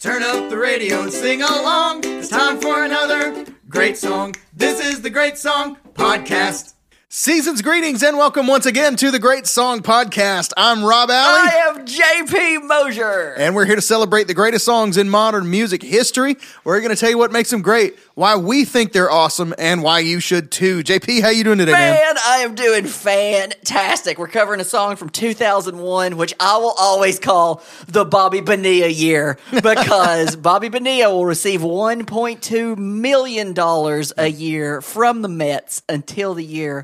Turn up the radio and sing along. It's time for another great song. This is the Great Song Podcast. Season's greetings and welcome once again to the Great Song Podcast. I'm Rob Alley. I am JP Mosier. And we're here to celebrate the greatest songs in modern music history. We're going to tell you what makes them great, why we think they're awesome, and why you should too. JP, how you doing today, man? I am doing fantastic. We're covering a song from 2001, which I will always call the Bobby Bonilla year, because Bobby Bonilla will receive $1.2 million a year from the Mets until the year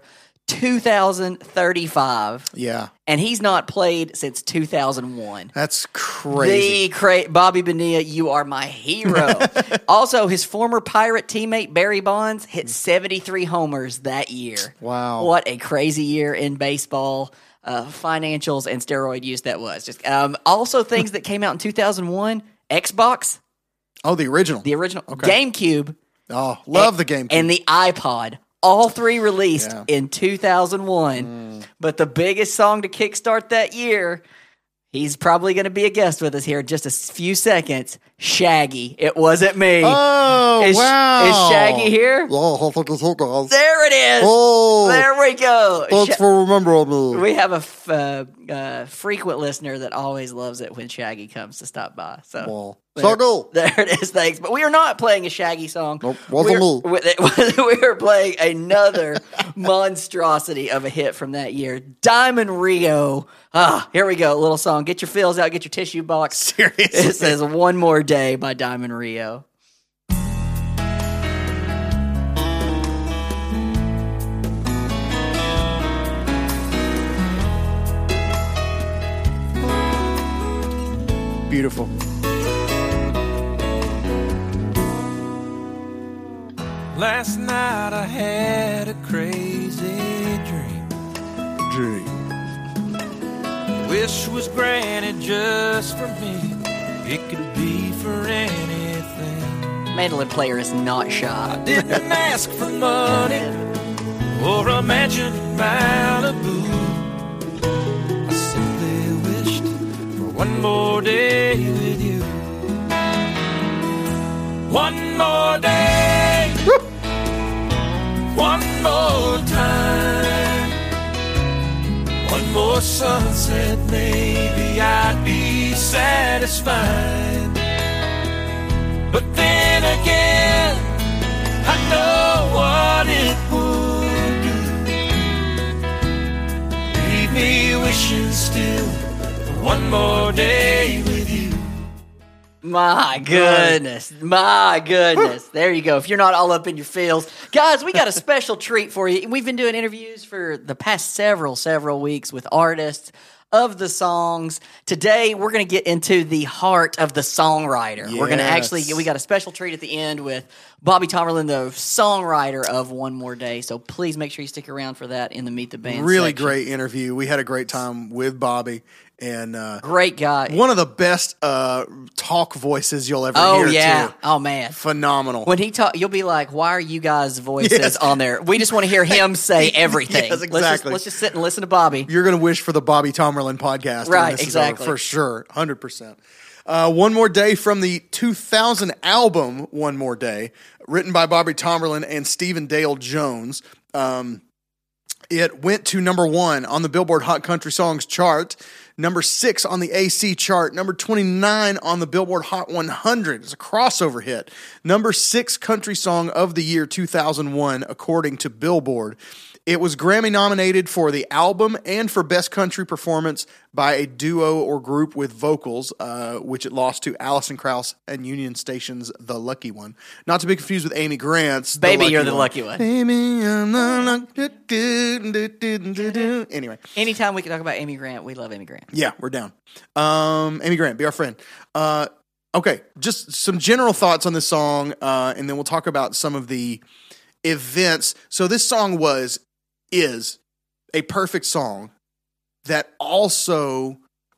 2035. Yeah. And he's not played since 2001. That's crazy. Bobby Bonilla, you are my hero. Also, his former Pirate teammate Barry Bonds hit 73 homers that year. Wow. What a crazy year in baseball, financials, and steroid use that was. Just also things that came out in 2001, Xbox. Oh, the original. Okay. GameCube. Oh, love the GameCube. And the iPod. All three released in 2001. But the biggest song to kickstart that year, he's probably going to be a guest with us here in just a few seconds. Shaggy. It wasn't me. Oh, wow. Is Shaggy here? There it is. Oh, there we go. thanks for remembering me. We have a frequent listener that always loves it when Shaggy comes to stop by. So there it is. Thanks. But we are not playing a Shaggy song. Nope, wasn't me. We are playing another monstrosity of a hit from that year. Diamond Rio. Here we go. A little song. Get your fills out. Get your tissue box. Seriously. It says One More Day by Diamond Rio. Beautiful. Last night I had a crazy dream. Wish was granted just for me. It could be for anything. Mandolin player is not shy. I didn't ask for money or a mansion in Malibu. I simply wished for one more day with you. One more day. One more time. One more sunset, maybe I'd be satisfied. But then again, I know what it would do. Leave me wishing still for one more day with you. My goodness. There you go. If you're not all up in your feels. Guys, we got a special treat for you. We've been doing interviews for the past several weeks with artists of the songs. Today, we're going to get into the heart of the songwriter. Yes. We're going to we got a special treat at the end with Bobby Tomerlin, the songwriter of One More Day. So please make sure you stick around for that in the Meet the Band Really section. great interview. We had a great time with Bobby. And great guy. One of the best talk voices you'll ever hear. Oh, yeah. Too. Oh, man. Phenomenal. When he talk, you'll be like, why are you guys' voices on there? We just want to hear him say everything. Yes, exactly. Let's just sit and listen to Bobby. You're going to wish for the Bobby Tomerlin podcast. Right, when this exactly. is over, for sure. 100%. One More Day from the 2000 album, One More Day, written by Bobby Tomerlin and Stephen Dale Jones. It went to number 1 on the Billboard Hot Country Songs chart, number 6 on the AC chart, number 29 on the Billboard Hot 100. It's a crossover hit. Number 6 country song of the year 2001, according to Billboard. It was Grammy nominated for the album and for Best Country Performance by a duo or group with vocals, which it lost to Alison Krauss and Union Station's The Lucky One. Not to be confused with Amy Grant's Baby, You're the Lucky One. Baby, I'm the lucky. Anyway. Anytime we can talk about Amy Grant, we love Amy Grant. Yeah, we're down. Amy Grant, be our friend. Okay, just some general thoughts on this song, and then we'll talk about some of the events. So this song is a perfect song that also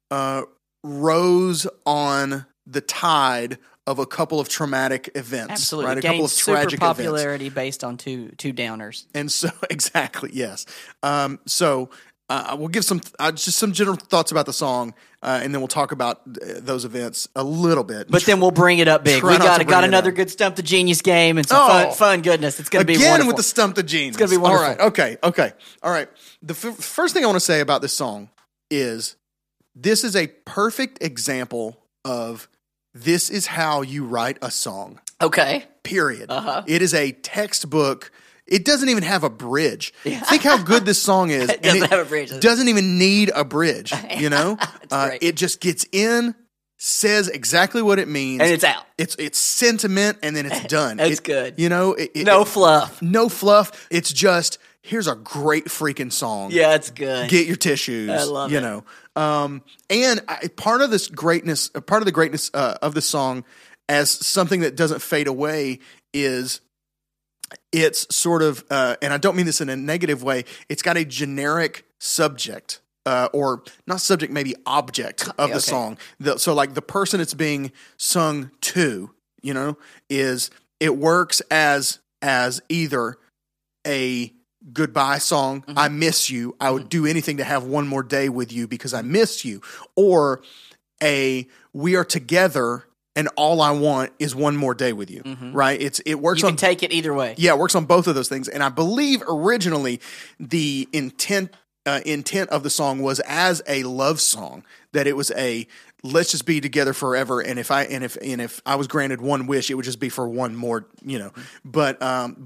rose on the tide of a couple of traumatic events. Absolutely. Right? A Gained couple of tragic super popularity events. based on two downers. And so, exactly, yes. So we'll give some just some general thoughts about the song, and then we'll talk about those events a little bit. But then we'll bring it up big. Try We not to got bring it another up. good Stump the Genius game and some fun goodness. It's going to be Again wonderful. with the Stump the Genius. It's gonna be wonderful. All right. Okay. All right. The first thing I want to say about this song is this is a perfect example of this is how you write a song. Okay. Period. It is a textbook. It doesn't even have a bridge. Think how good this song is. It doesn't have a bridge. Doesn't even need a bridge. You know, great. it just gets in, says exactly what it means, And it's out. It's sentiment, and then it's done. It's good. You know, No fluff. no fluff. It's just here's a great freaking song. Yeah, it's good. Get your tissues. I love you it. know, part of this greatness, part of the greatness of the song, as something that doesn't fade away, is it's sort of, and I don't mean this in a negative way. It's got a generic subject. Or not subject, maybe object of the Okay. song. So like the person it's being sung to, you know, it works as either a goodbye song, I miss you, I would do anything to have one more day with you because I miss you, or a we are together and all I want is one more day with you, right? It works You on can take it either way. yeah, it works on both of those things. And I believe originally the intent of the song was as a love song, that it was a let's just be together forever. And if I was granted one wish, it would just be for one more, you know. But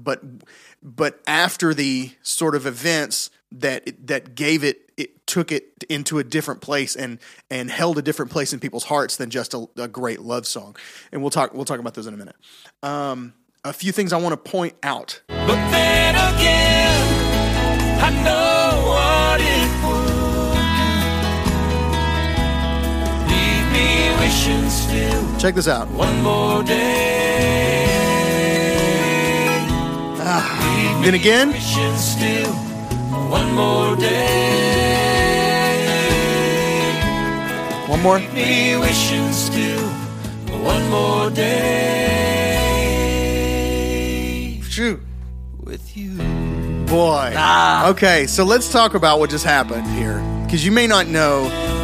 after the sort of events that gave it took it into a different place and held a different place in people's hearts than just a great love song. And we'll talk about those in a minute. A few things I want to point out. But then again, I know what it would do. Leave me wishing still Check this out. one more day. Then again, Wishing still one more day. one more. Me wishing still one more day Shoot. with you. Boy. Okay, so let's talk about what just happened here. Because you may not know,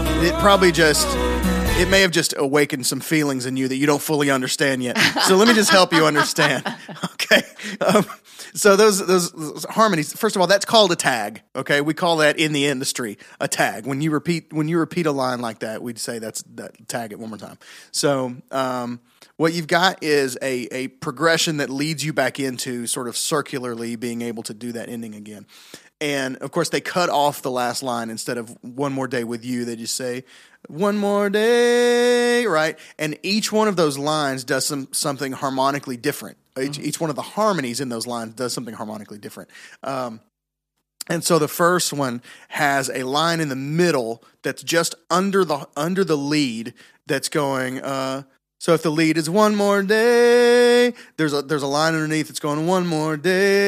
it may have just awakened some feelings in you that you don't fully understand yet. So let me just help you understand. Okay. So those harmonies, first of all, that's called a tag. Okay. We call that in the industry a tag. When you repeat a line like that, we'd say tag it one more time. So, what you've got is a progression that leads you back into sort of circularly being able to do that ending again. And of course, they cut off the last line. Instead of one more day with you, they just say one more day, right? And each one of those lines does something harmonically different. Each one of the harmonies in those lines does something harmonically different. And so the first one has a line in the middle that's just under the lead that's going. So if the lead is one more day, there's a line underneath that's going one more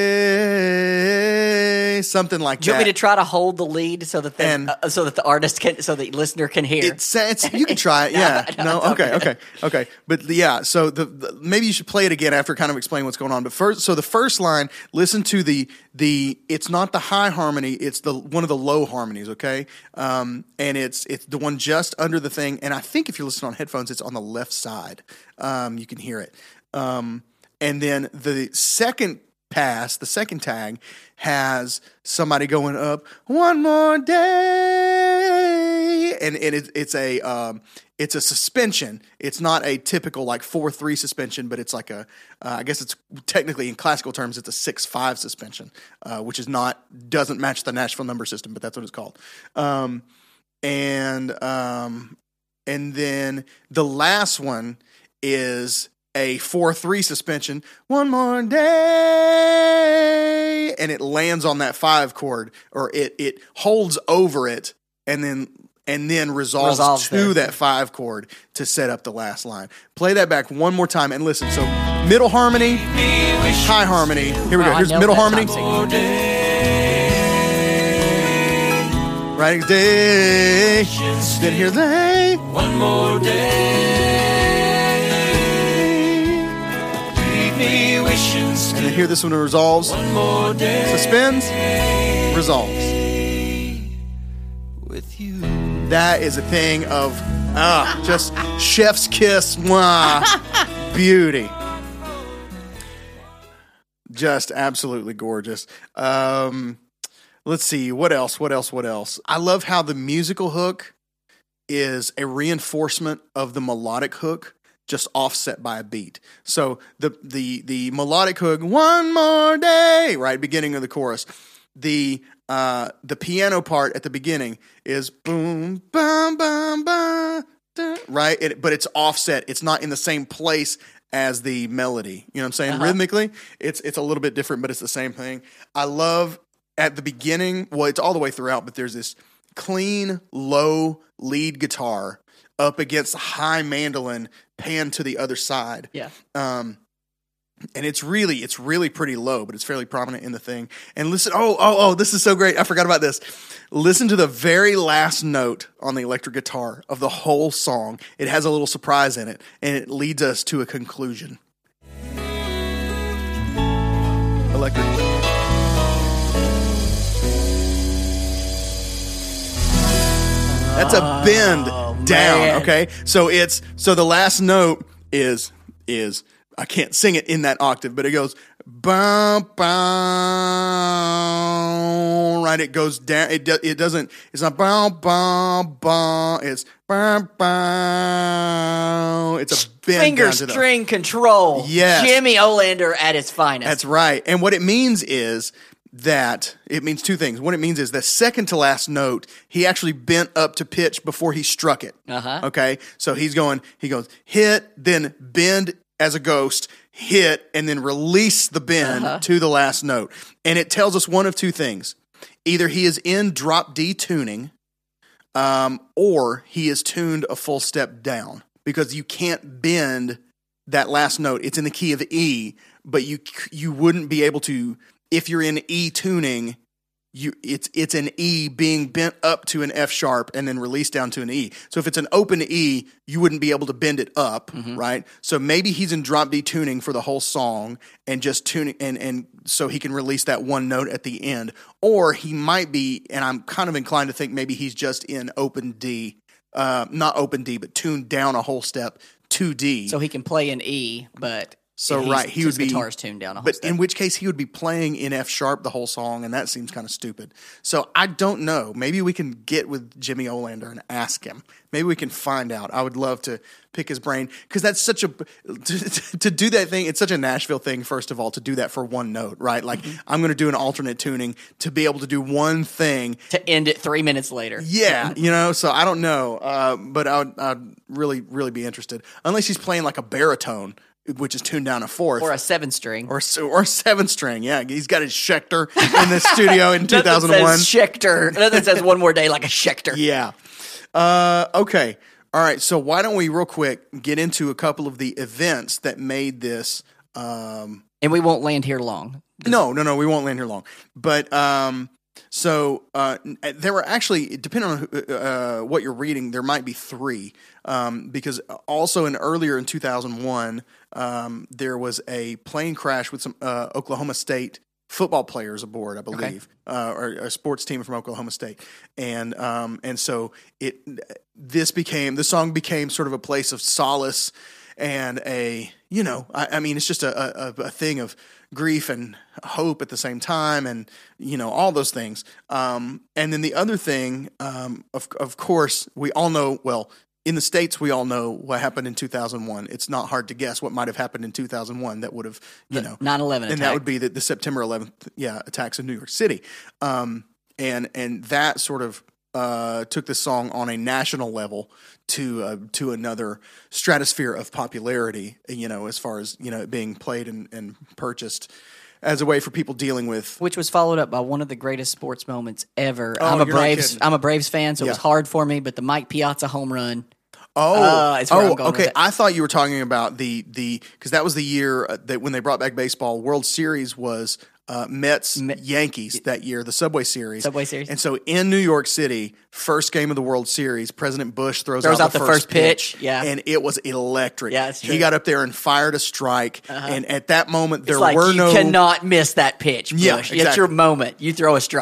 day, something like Do you that. want me to try to hold the lead so that the artist can, so the listener can hear? It's you can try it, yeah. No, okay. But yeah, so the maybe you should play it again after kind of explain what's going on. But first, so the first line, listen to the it's not the high harmony, it's one of the low harmonies, okay? And it's the one just under the thing. And I think if you're listening on headphones, it's on the left side. You can hear it. And then the second tag has somebody going up one more day, and it's a suspension. It's not a typical like 4/3 suspension, but it's like I guess it's technically in classical terms it's a 6/5 suspension, which doesn't match the Nashville number system, but that's what it's called. And then the last one is a 4/3 suspension, one more day, and it lands on that 5 chord, or it holds over it, and then resolves to that 5 chord to set up the last line. Play that back one more time and listen. So middle harmony, high harmony. Here we go. Here's middle harmony. Right day. Then here's day. One more day. Me wishing And then here this one resolves. one more day. Suspends. Resolves. That is a thing of just chef's kiss. Mwah, beauty. Just absolutely gorgeous. Let's see. What else? I love how the musical hook is a reinforcement of the melodic hook, just offset by a beat. So the melodic hook, one more day, right, beginning of the chorus. The piano part at the beginning is boom, bum, bum, bum, da, right? But it's offset. It's not in the same place as the melody. You know what I'm saying? Rhythmically, it's a little bit different, but it's the same thing. I love at the beginning, well, it's all the way throughout, but there's this clean, low lead guitar up against the high mandolin panned to the other side. Yeah. And it's really pretty low, but it's fairly prominent in the thing. And listen, this is so great. I forgot about this. Listen to the very last note on the electric guitar of the whole song. It has a little surprise in it, and it leads us to a conclusion. Electric. That's a bend down, man. okay? So the last note is I can't sing it in that octave, but it goes bum bum, right? It goes down. It doesn't. It's not bum bum bum. It's bum bum. It's a bend Finger down to the- string control. Yes. Jimmy Olander at his finest. That's right. And what it means is that it means two things. What it means is the second to last note, he actually bent up to pitch before he struck it. Okay? So he goes hit, then bend as a ghost, hit, and then release the bend to the last note. And it tells us one of two things. Either he is in drop D tuning, or he is tuned a full step down, because you can't bend that last note. It's in the key of E, but you wouldn't be able to. If you're in E tuning, it's an E being bent up to an F sharp and then released down to an E. So if it's an open E, you wouldn't be able to bend it up, right? So maybe he's in drop D tuning for the whole song and just tuning, and so he can release that one note at the end. Or he might be, and I'm kind of inclined to think maybe he's just in open D, not open D, but tuned down a whole step to D. So he can play in E, but he would be guitar's tuned down a whole but step. in which case he would be playing in F sharp the whole song, and that seems kind of stupid. So I don't know. Maybe we can get with Jimmy Olander and ask him. Maybe we can find out. I would love to pick his brain, because that's such a to do that thing. It's such a Nashville thing. First of all, to do that for one note, right? Like I'm going to do an alternate tuning to be able to do one thing to end it 3 minutes later. Yeah, So I don't know, but I'd really, really be interested. Unless he's playing like a baritone, which is tuned down a fourth. Or a 7-string. Or a 7-string, yeah. He's got his Schecter in the studio in 2001. Nothing says Schecter. Nothing says one more day like a Schecter. Yeah. Okay. All right, so why don't we real quick get into a couple of the events that made this... and we won't land here long. No, we won't land here long. But... So there were actually, depending on what you're reading, there might be three, because also earlier in 2001, there was a plane crash with some Oklahoma State football players aboard, I believe, or a sports team from Oklahoma State, and so the song became sort of a place of solace and I mean, it's just a thing of grief and hope at the same time, and all those things. And then the other thing, of course, we all know. Well, in the States, we all know what happened in 2001. It's not hard to guess what might have happened in 2001 that would have, 9/11 attack. And that would be the September 11th, attacks in New York City. And that sort of took the song on a national level to another stratosphere of popularity, as far as, it being played and purchased as a way for people dealing with. Which was followed up by one of the greatest sports moments ever. Oh, I'm you're not kidding. a Braves fan, so it was Yeah. hard for me, but the Mike Piazza home run. It's where I'm going okay. with it. I thought you were talking about the because that was the year that when they brought back baseball. World Series was Mets Yankees that year, the Subway Series. And so in New York City, first game of the World Series, President Bush throws out the first pitch. Yeah, and it was electric. Yeah, it's true. He got up there and fired a strike, and at that moment there it's like were you cannot miss that pitch, Bush. Yeah, exactly. It's your moment. You throw a strike.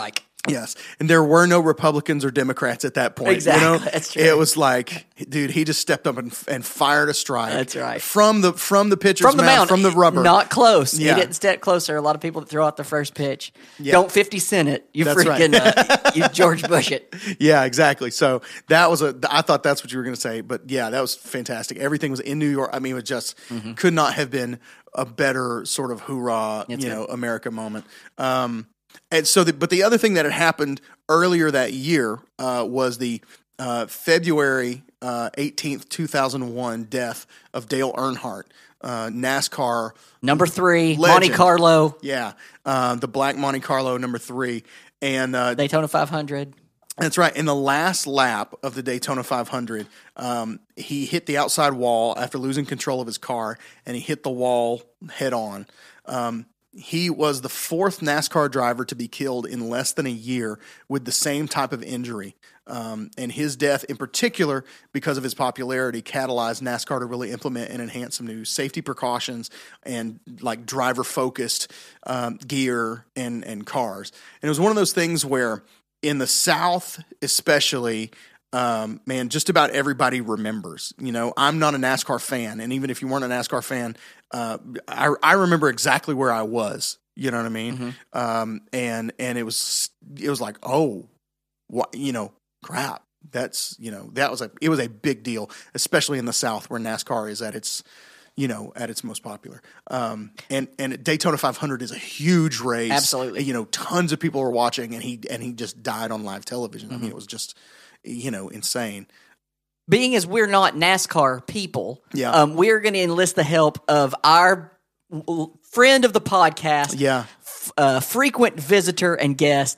Yes, and there were no Republicans or Democrats at that point. Exactly, You know? that's true. It was like, dude, he just stepped up and fired a strike. That's right. From the pitcher's From the mound, from the rubber. not close. Yeah. He didn't step closer. A lot of people that throw out the first pitch Yeah. don't 50 Cent it. You That's freaking you George Bush it. Yeah, exactly. So that was I thought that's what you were going to say, but yeah, that was fantastic. Everything was in New York. I mean, it was just could not have been a better sort of hoorah, It's good. America moment. And so, but the other thing that had happened earlier that year was the February 18th, 2001 death of Dale Earnhardt, NASCAR. Number 3, Legend. Monte Carlo, Yeah, the Black Monte Carlo number 3. And Daytona 500. that's right. In the last lap of the Daytona 500, he hit the outside wall after losing control of his car, and he hit the wall head on. He was the 4th NASCAR driver to be killed in less than a year with the same type of injury. And his death, in particular, because of his popularity, catalyzed NASCAR to really implement and enhance some new safety precautions and like driver-focused gear and cars. And it was one of those things where in the South, especially, man, just about everybody remembers. You know, I'm not a NASCAR fan, and even if you weren't a NASCAR fan, I remember exactly where I was. You know what I mean? And it was like, oh, what, crap. That's it was a big deal, especially in the South where NASCAR is at its most popular. And Daytona 500 is a huge race. Absolutely. Tons of people were watching, and he just died on live television. I mean, it was just, insane. Being as we're not NASCAR people, Yeah. we're going to enlist the help of our friend of the podcast, frequent visitor and guest,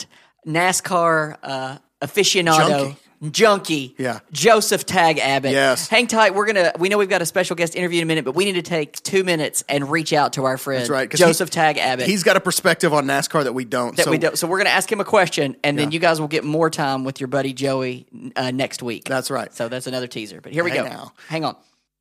NASCAR aficionado, junkie, Joseph Tag Abbott. Yes. Hang tight. We know we've got a special guest interview in a minute, but we need to take 2 minutes and reach out to our friend, That's right, 'cause Joseph Tag Abbott. He's got a perspective on NASCAR that we don't. So we're going to ask him a question, and then you guys will get more time with your buddy Joey next week. That's right. So that's another teaser. But here we Hey go. now. Hang on.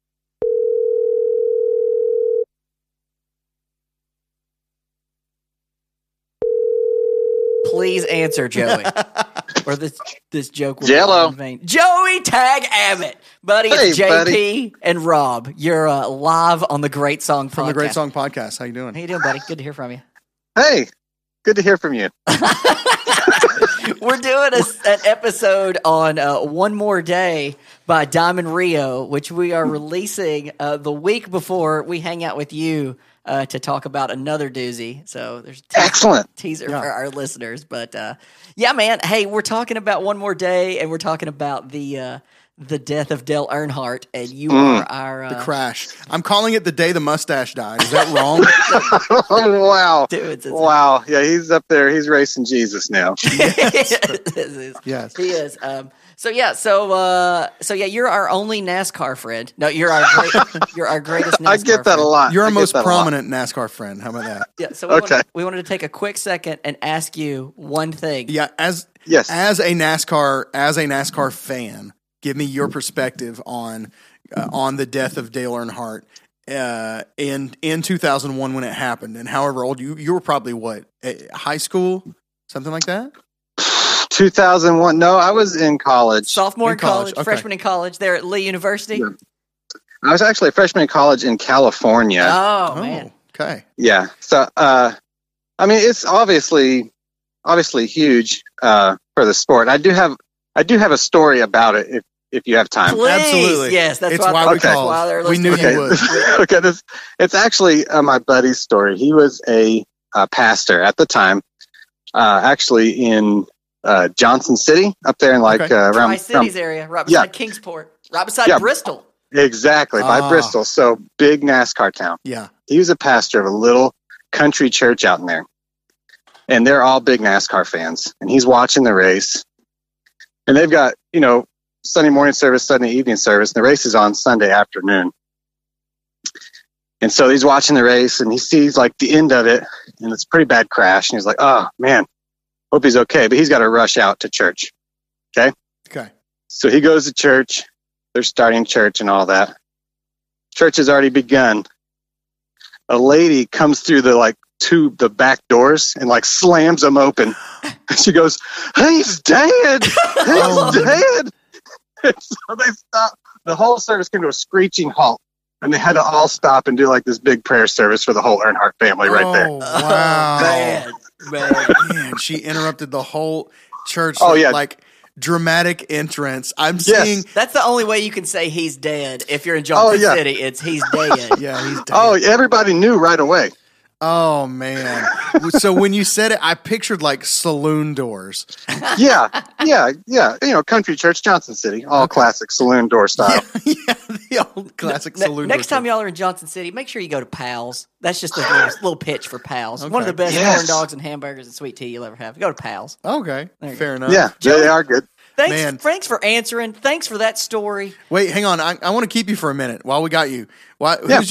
Please answer, Joey. Or this joke will Jello. be in vain. Joey Tag Abbott. Buddy, it's Hey, JP buddy. and Rob. You're live on the Great Song Podcast. From the Great Song Podcast. How you doing? How you doing, buddy? Good to hear from you. Hey, good to hear from you. We're doing an episode on One More Day by Diamond Rio, which we are releasing the week before we hang out with you to talk about another doozy. So there's Excellent. teaser for our listeners. But yeah, man, hey, we're talking about One More Day, and we're talking about the death of Dale Earnhardt, and you are our The crash. I'm calling it the day the mustache died. Is that wrong? Oh, wow. Dude, it's Wow. Yeah, he's up there. He's racing Jesus now. Yes. He is. So you're our only NASCAR friend. No, you're our greatest NASCAR I get that friend. a lot. You're I our get most that a lot. prominent NASCAR friend. How about that? Yeah, so Okay. we wanted to take a quick second and ask you one thing. Yeah, as a NASCAR fan, give me your perspective on the death of Dale Earnhardt in 2001 when it happened, and however old you were, probably what, high school, something like that. 2001. No, I was in college. Sophomore in college, okay. freshman in college, there at Lee University. Yeah. I was actually a freshman in college in California. Oh man, Okay. Yeah. So, I mean, it's obviously huge for the sport. I do have a story about it if you have time. please, Absolutely. yes, that's It's why why we that's called. why they're We knew listening. you would. Okay, it's actually my buddy's story. He was a pastor at the time, actually in Johnson City, up there in Okay. around Tri-Cities area, right beside Kingsport, right beside Yeah. Bristol. exactly by Ah. Bristol. So big NASCAR town. Yeah. He was a pastor of a little country church out in there, and they're all big NASCAR fans. And he's watching the race, and they've got Sunday morning service, Sunday evening service, and the race is on Sunday afternoon. And so he's watching the race, and he sees like the end of it, and it's a pretty bad crash. And he's like, "Oh man, hope he's okay." But he's got to rush out to church. Okay. Okay. So he goes to church. They're starting church and all that. Church has already begun. A lady comes through the the back doors and like slams them open. And she goes, "He's dead! He's dead!" And so they stopped. The whole service came to a screeching halt, and they had to all stop and do like this big prayer service for the whole Earnhardt family right there. Wow. Man. Man, she interrupted the whole church. Oh, yeah. Like dramatic entrance. I'm seeing. That's the only way you can say he's dead. If you're in Johnson City, it's he's dead. Yeah, he's dead. Oh, everybody knew right away. Oh man. So when you said it, I pictured like saloon doors. Yeah. Country church, Johnson City, all classic saloon door style. Yeah, the old classic saloon Next door. time y'all are in Johnson City, make sure you go to Pal's. That's just a little pitch for Pal's. One of the best Yes. corn dogs and hamburgers and sweet tea you'll ever have. Go to Pal's. Okay, There you fair enough. Yeah, they are good. Man. Thanks for answering. Thanks for that story. Wait, hang on. I want to keep you for a minute while we got you. Who's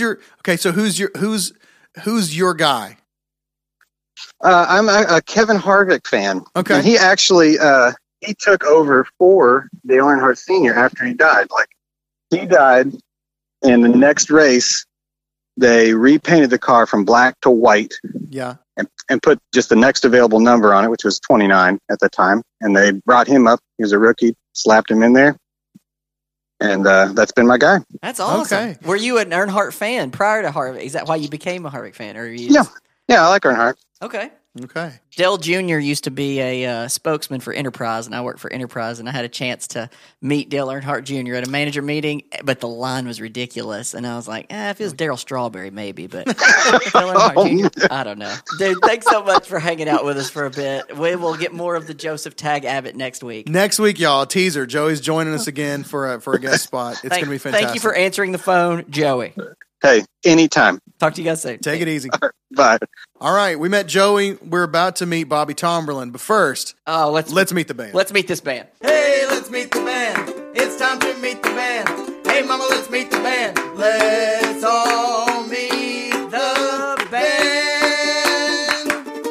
your guy? I'm a Kevin Harvick fan. Okay. And he actually he took over for Dale Earnhardt Sr. after he died. Like, he died, and the next race, they repainted the car from black to white Yeah. and put just the next available number on it, which was 29 at the time. And they brought him up. He was a rookie, slapped him in there. And that's been my guy. That's awesome. Okay. Were you an Earnhardt fan prior to Harvick? Is that why you became a Harvick fan? Or are you Yeah, I like Earnhardt. Okay. Okay. Dale Jr. used to be a spokesman for Enterprise, and I worked for Enterprise, and I had a chance to meet Dale Earnhardt Jr. at a manager meeting, but the line was ridiculous, and I was like, if it was Darryl Strawberry, maybe, but Dale Earnhardt Jr., I don't know. Dude, thanks so much for hanging out with us for a bit. We will get more of the Joseph Tag Abbott next week. Next week, y'all, a teaser. Joey's joining us again for a guest spot. It's going to be fantastic. Thank you for answering the phone, Joey. Hey, anytime. Talk to you guys soon. Take it easy. Bye. All right, we met Joey. We're about to meet Bobby Tomberlin, but first, let's meet the band. Let's meet this band. Hey, let's meet the band. It's time to meet the band. Hey, mama, let's meet the band. Let's all meet the band.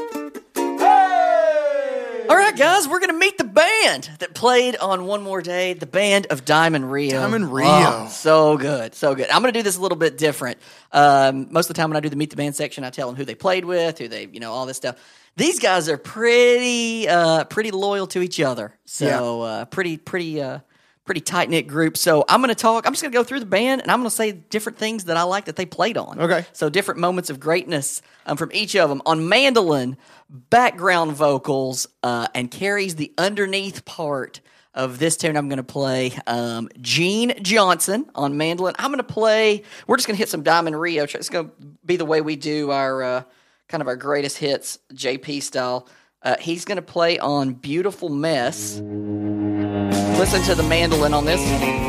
Hey! All right, guys, we're going to meet the band that played on One More Day, the band of Diamond Rio. Diamond Rio. Oh, so good, so good. I'm going to do this a little bit different. Most of the time when I do the Meet the Band section, I tell them who they played with, who they, all this stuff. These guys are pretty loyal to each other. So pretty tight-knit group. So I'm just going to go through the band, and I'm going to say different things that I like that they played on. Okay. So different moments of greatness from each of them. On mandolin, background vocals, and carries the underneath part of this tune I'm going to play, Gene Johnson on mandolin. We're just going to hit some Diamond Rio. It's going to be the way we do our kind of our greatest hits, JP style. He's going to play on Beautiful Mess. Listen to the mandolin on this.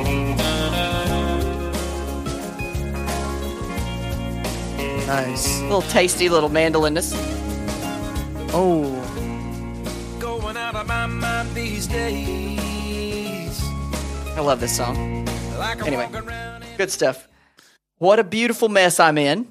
Nice. Little tasty little mandolinness. Oh, Going out of my mind these days. I love this song. Like I'm Anyway. walking around in Good stuff. What a beautiful mess I'm in.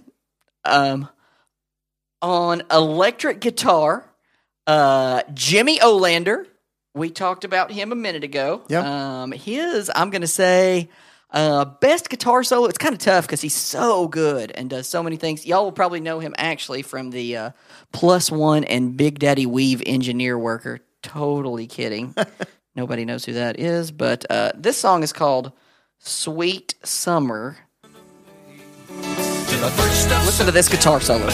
On electric guitar, Jimmy Olander. We talked about him a minute ago. Yep. I'm going to say, best guitar solo. It's kind of tough because he's so good and does so many things. Y'all will probably know him actually from the Plus One and Big Daddy Weave Engineer Worker. Totally kidding. Nobody knows who that is, but this song is called Sweet Summer. to the first of Listen to this guitar solo.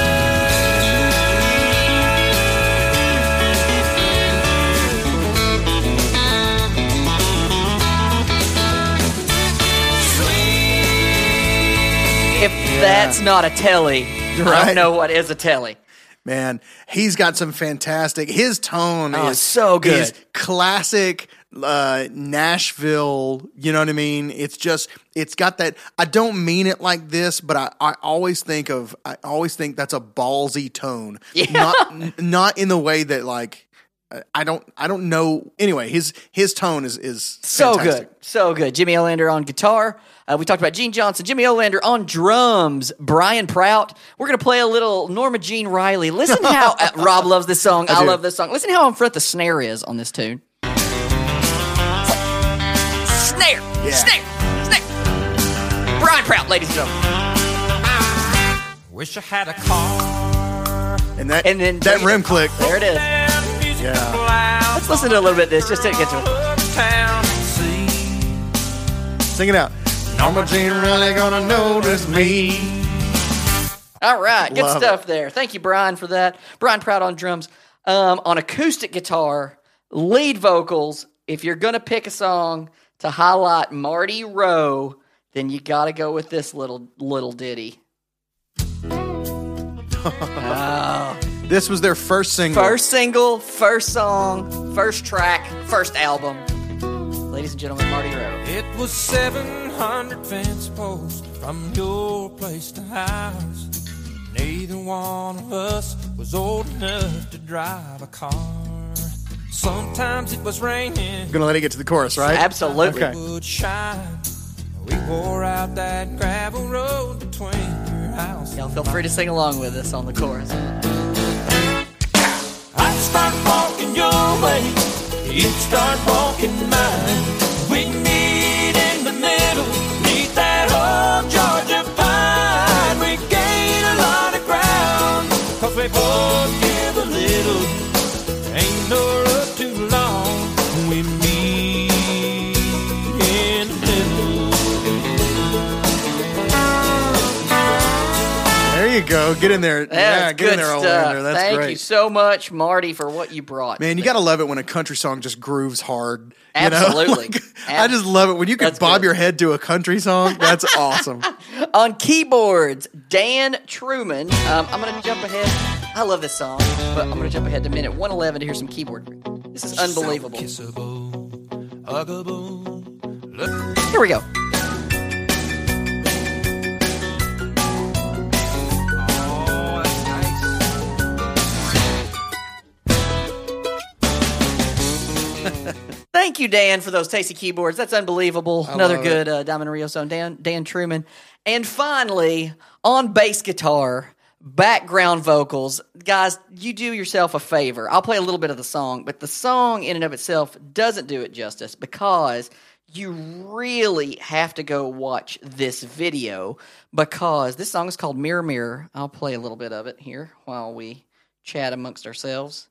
If that's not a telly, I Right. don't know what is a telly. man, he's got some fantastic. His tone Oh, is so good. Is classic Nashville. You know what I mean? It's got that. I don't mean it like this, but I always think that's a ballsy tone. Yeah. Not in the way that like. I don't know. Anyway, his tone is So fantastic. good. So good. Jimmy Olander on guitar. We talked about Gene Johnson. Jimmy Olander on drums. Brian Prout. We're going to play a little Norma Jean Riley. Listen how Rob loves this song. I do. love this song. Listen how on front the snare is on this tune. Snare. Yeah. Snare. Brian Prout, ladies and gentlemen. Wish I had a car And that And then that rim click. There it is. Yeah. Let's listen to a little bit of this just to get to it. Sing it out. Norma Jean really gonna notice me. All right, good Love stuff there. Thank you, Brian, for that. Brian Proud on drums. On acoustic guitar, lead vocals. If you're gonna pick a song to highlight Marty Rowe, then you got to go with this little ditty. Oh. This was their first single. First single, first song, first track, first album. Ladies and gentlemen, Marty Rowe. It was 700 fence posts from your place to house. Neither one of us was old enough to drive a car. Sometimes it was raining. Gonna let it get to the chorus, right? Absolutely. Okay. Would shine. We wore out that gravel road between your house. Y'all feel free to sing along with us on the chorus. I'd start walking your way, you'd start walking mine. We'd meet in the middle, neath that old Georgia pine. We gain a lot of ground, 'cause we both give a little. Ain't no road too long, we meet in the middle. There you go. Get in there. That's get in good there, stuff. Olander. That's Thank great. you so much, Marty, for what you brought. Man, you gotta love it when a country song just grooves hard. You know? Absolutely. Like, I just love it when you can That's bob good. your head to a country song. That's awesome. On keyboards, Dan Truman. I'm going to jump ahead. I love this song, but I'm going to jump ahead to minute 111 to hear some keyboard. This is unbelievable. Kissable, huggable. Here we go. Oh, that's nice. Thank you, Dan, for those tasty keyboards. That's unbelievable. Another love good Diamond Rio song, Dan Truman. And finally, on bass guitar, background vocals. Guys, you do yourself a favor. I'll play a little bit of the song, but the song in and of itself doesn't do it justice because you really have to go watch this video because this song is called Mirror Mirror. I'll play a little bit of it here while we chat amongst ourselves.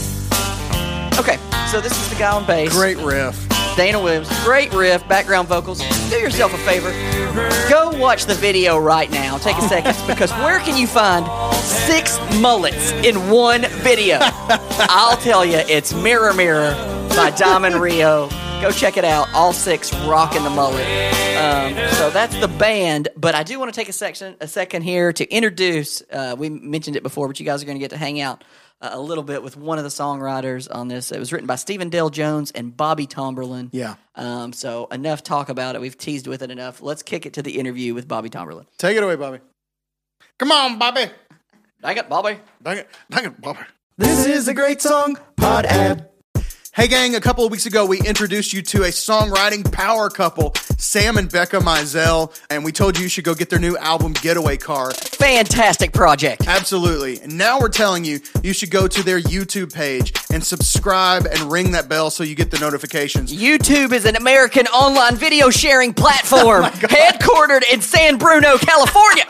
Okay, so this is the guy on bass. Great riff. Dana Williams, great riff, background vocals. Do yourself a favor. Go watch the video right now. Take a second, because where can you find 6 mullets in one video? I'll tell you, it's Mirror Mirror by Diamond Rio. Go check it out. All 6 rocking the mullet. So that's the band. But I do want to take a second here to introduce. We mentioned it before, but you guys are going to get to hang out a little bit with one of the songwriters on this. It was written by Stephen Dale Jones and Bobby Tomberlin. Yeah. So enough talk about it. We've teased with it enough. Let's kick it to the interview with Bobby Tomberlin. Take it away, Bobby. Come on, Bobby. Dang it, Bobby. Dang it, Bobby. This is a great song, Pod Ad. Hey, gang, a couple of weeks ago, we introduced you to a songwriting power couple, Sam and Becca Mizell, and we told you should go get their new album, Getaway Car. Fantastic project. Absolutely. And now we're telling you, you should go to their YouTube page and subscribe and ring that bell so you get the notifications. YouTube is an American online video sharing platform headquartered in San Bruno, California.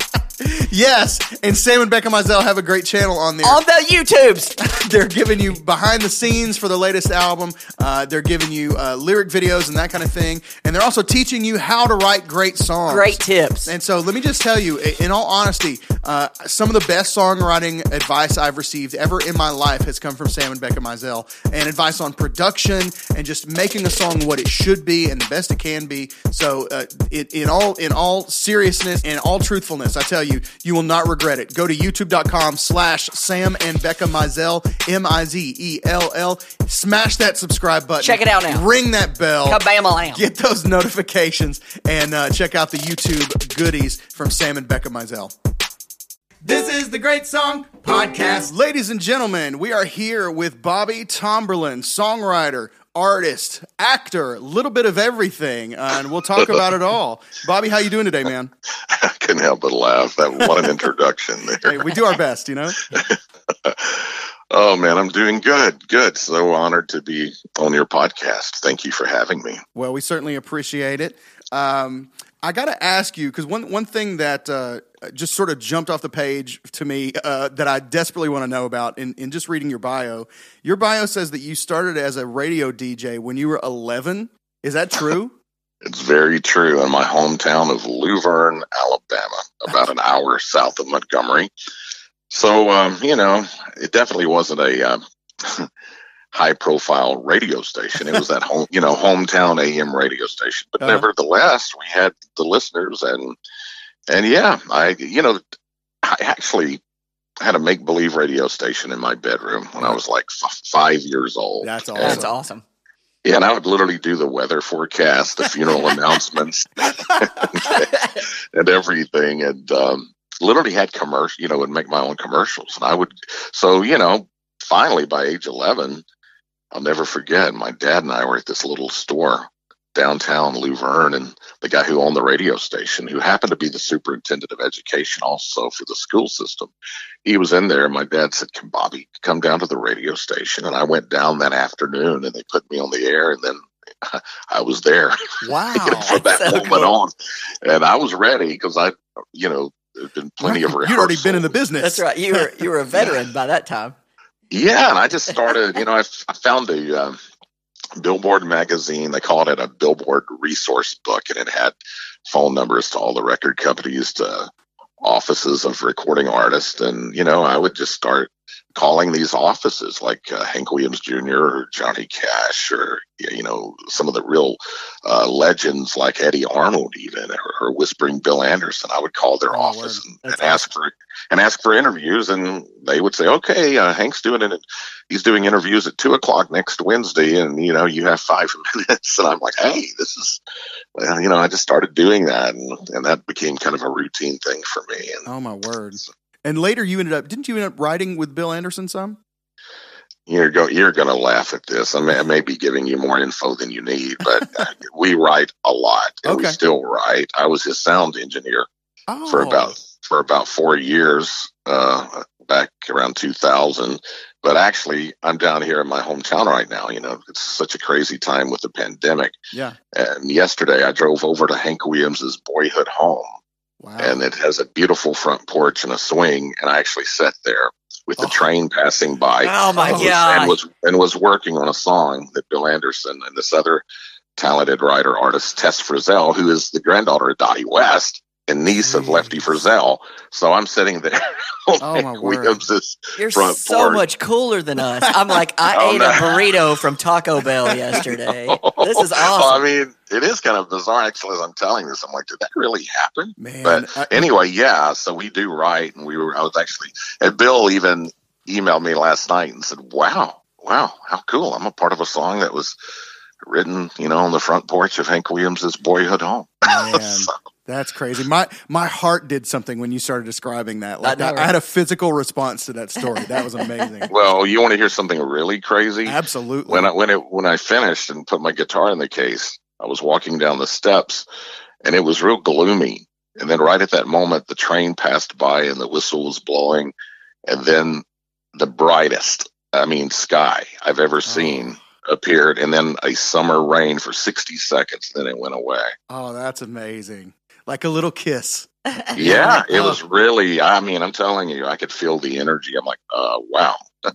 Yes, and Sam and Becca Mizell have a great channel on there. On the YouTubes. They're giving you behind the scenes for the latest album. They're giving you lyric videos and that kind of thing. And they're also teaching you how to write great songs. Great tips. And so let me just tell you, in all honesty, some of the best songwriting advice I've received ever in my life has come from Sam and Becca Mizell. And advice on production and just making a song what it should be and the best it can be. So in all seriousness and all truthfulness, I tell you, you will not regret it. Go to youtube.com/Sam and Becca Mizell, Mizell. Smash that subscribe button. Check it out now. Ring that bell. Kabam-a-lam. Get those notifications and check out the YouTube goodies from Sam and Becca Mizell. This is the Great Song Podcast. Ladies and gentlemen, we are here with Bobby Tomberlin, songwriter, artist, actor, a little bit of everything, and we'll talk about it all. Bobby, how you doing today, man? I couldn't help but laugh. What an introduction there. Hey, we do our best, you know? Oh, man, I'm doing good. Good. So honored to be on your podcast. Thank you for having me. Well, we certainly appreciate it. I got to ask you, because one thing that just sort of jumped off the page to me that I desperately want to know about in just reading your bio. Your bio says that you started as a radio DJ when you were 11. Is that true? It's very true. In my hometown of Luverne, Alabama, about an hour south of Montgomery. So, it definitely wasn't a high-profile radio station. It was that hometown AM radio station. But nevertheless, we had the listeners, and yeah, I actually had a make-believe radio station in my bedroom when I was like 5 years old. That's awesome. That's awesome. Yeah, and I would literally do the weather forecast, the funeral announcements, and everything, and literally had would make my own commercials. And finally by age 11, I'll never forget, my dad and I were at this little store downtown Luverne, and the guy who owned the radio station, who happened to be the superintendent of education also for the school system, he was in there, and my dad said, "Can Bobby come down to the radio station?" And I went down that afternoon, and they put me on the air, and then I was there. Wow. From that moment on. And I was ready because there'd been plenty of rehearsals. You'd already been in the business. That's right. You were a veteran by that time. Yeah, and I just started, I found a Billboard magazine. They called it a Billboard resource book, and it had phone numbers to all the record companies, to offices of recording artists. And, I would just start calling these offices like Hank Williams Jr. or Johnny Cash, or, some of the real legends like Eddie Arnold even, or Whispering Bill Anderson. I would call their office and ask for interviews, and they would say, "Okay, Hank's doing it. He's doing interviews at 2:00 next Wednesday, and you have 5 minutes." And I'm like, "Hey, this is," I just started doing that, and that became kind of a routine thing for me. And, oh my word! And later, didn't you end up writing with Bill Anderson some? You're going to laugh at this. I may be giving you more info than you need, but we write a lot, and we still write. I was his sound engineer for about 4 years, back around 2000. But actually, I'm down here in my hometown right now. It's such a crazy time with the pandemic. Yeah. And yesterday, I drove over to Hank Williams's boyhood home. Wow. And it has a beautiful front porch and a swing, and I actually sat there with the train passing by. Oh my God! And was working on a song that Bill Anderson and this other talented writer artist Tess Frizzell, who is the granddaughter of Dottie West and niece of Lefty Frizzell. So I'm sitting there. Oh my word! You're front so porch. much cooler than us. I'm like, I ate a burrito from Taco Bell yesterday. This is awesome. Well, I mean, it is kind of bizarre, actually, as I'm telling this. I'm like, did that really happen? Man, but anyway, yeah, so we do write, and and Bill even emailed me last night and said, wow, how cool. I'm a part of a song that was written, on the front porch of Hank Williams's boyhood home. Man, so, that's crazy. My heart did something when you started describing that. Like I had a physical response to that story. That was amazing. Well, you want to hear something really crazy? Absolutely. When I finished and put my guitar in the case, I was walking down the steps, and it was real gloomy. And then right at that moment, the train passed by, and the whistle was blowing, and then the brightest, sky I've ever seen appeared, and then a summer rain for 60 seconds, then it went away. Oh, that's amazing. Like a little kiss. Yeah, it was really, I'm telling you, I could feel the energy. I'm like, wow.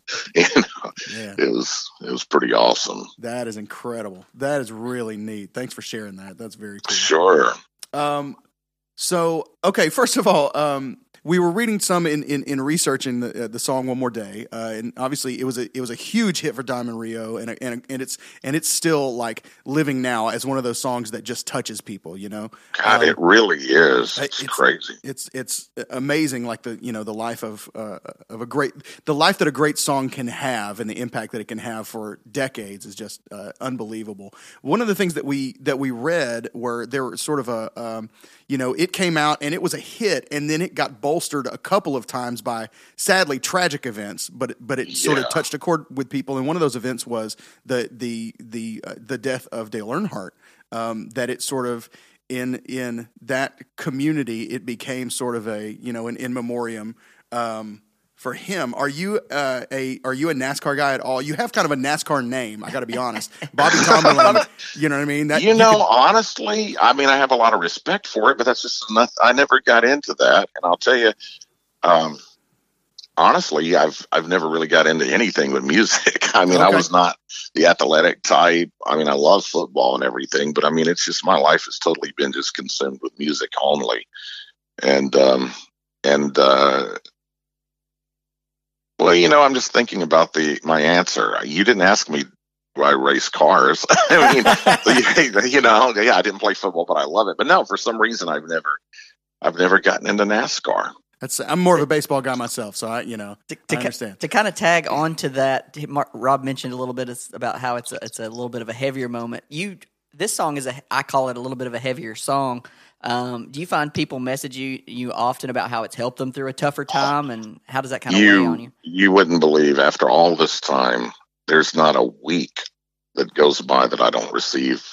It was pretty awesome. That is incredible. That is really neat. Thanks for sharing that. That's very cool. Sure. So, okay, first of all, we were reading some in researching the song "One More Day," and obviously it was a huge hit for Diamond Rio, and it's still like living now as one of those songs that just touches people. God, it really is. It's crazy. It's amazing, like the life of the life that a great song can have, and the impact that it can have for decades is just unbelievable. One of the things that we read were there were sort of it came out and it was a hit, and then it got bolstered a couple of times by sadly tragic events, but it sort of touched a chord with people. And one of those events was the death of Dale Earnhardt. That it sort of in that community, it became sort of a an in memoriam for him. Are you a NASCAR guy at all? You have kind of a NASCAR name. I got to be honest, Bobby Tomberlin. You know what I mean? That, honestly, I mean, I have a lot of respect for it, but that's just I never got into that. And I'll tell you, honestly, I've never really got into anything with music. I mean, I was not the athletic type. I mean, I love football and everything, but I mean, it's just my life has totally been just consumed with music only. And well, you know, I'm just thinking about my answer. You didn't ask me, do I race cars? I mean, you know, yeah, I didn't play football, but I love it. But no, for some reason, I've never gotten into NASCAR. I'm more of a baseball guy myself, so I understand. To kind of tag on to that, Rob mentioned a little bit about how it's a little bit of a heavier moment. This song I call it a little bit of a heavier song. Do you find people message you often about how it's helped them through a tougher time, and how does that kind of weigh on you? You wouldn't believe, after all this time, there's not a week that goes by that I don't receive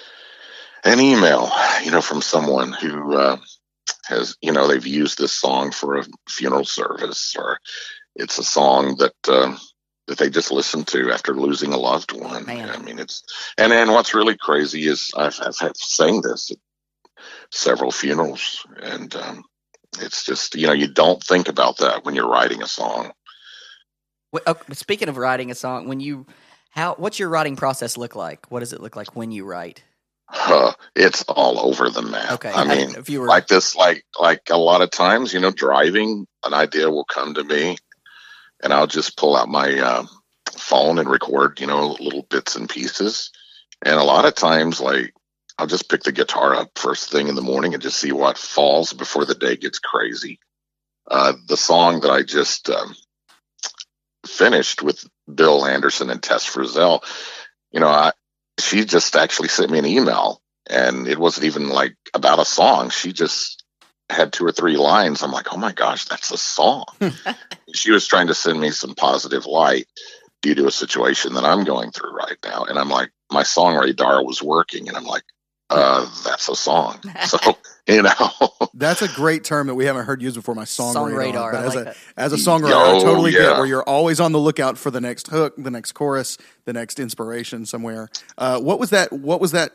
an email, you know, from someone who has, you know, they've used this song for a funeral service, or it's a song that they just listened to after losing a loved one. Man. I mean, and then what's really crazy is I've had sang this at several funerals, and it's just, you know, you don't think about that when you're writing a song. Speaking of writing a song, what's your writing process look like? What does it look like when you write? It's all over the map. Okay. I mean, like this, like a lot of times, you know, driving, an idea will come to me, and I'll just pull out my phone and record, you know, little bits and pieces. And a lot of times, like, I'll just pick the guitar up first thing in the morning and just see what falls before the day gets crazy. The song that I just finished with Bill Anderson and Tess Frizzell, you know, she just actually sent me an email, and it wasn't even like about a song. She just had 2 or 3 lines. I'm like, oh my gosh, that's a song. She was trying to send me some positive light due to a situation that I'm going through right now. And I'm like, my song radar was working, and I'm like, that's a song. So, you know, that's a great term that we haven't heard used before. My song radar. But as a songwriter, I Oh, totally yeah. get where you're always on the lookout for the next hook, the next chorus, the next inspiration somewhere. What was that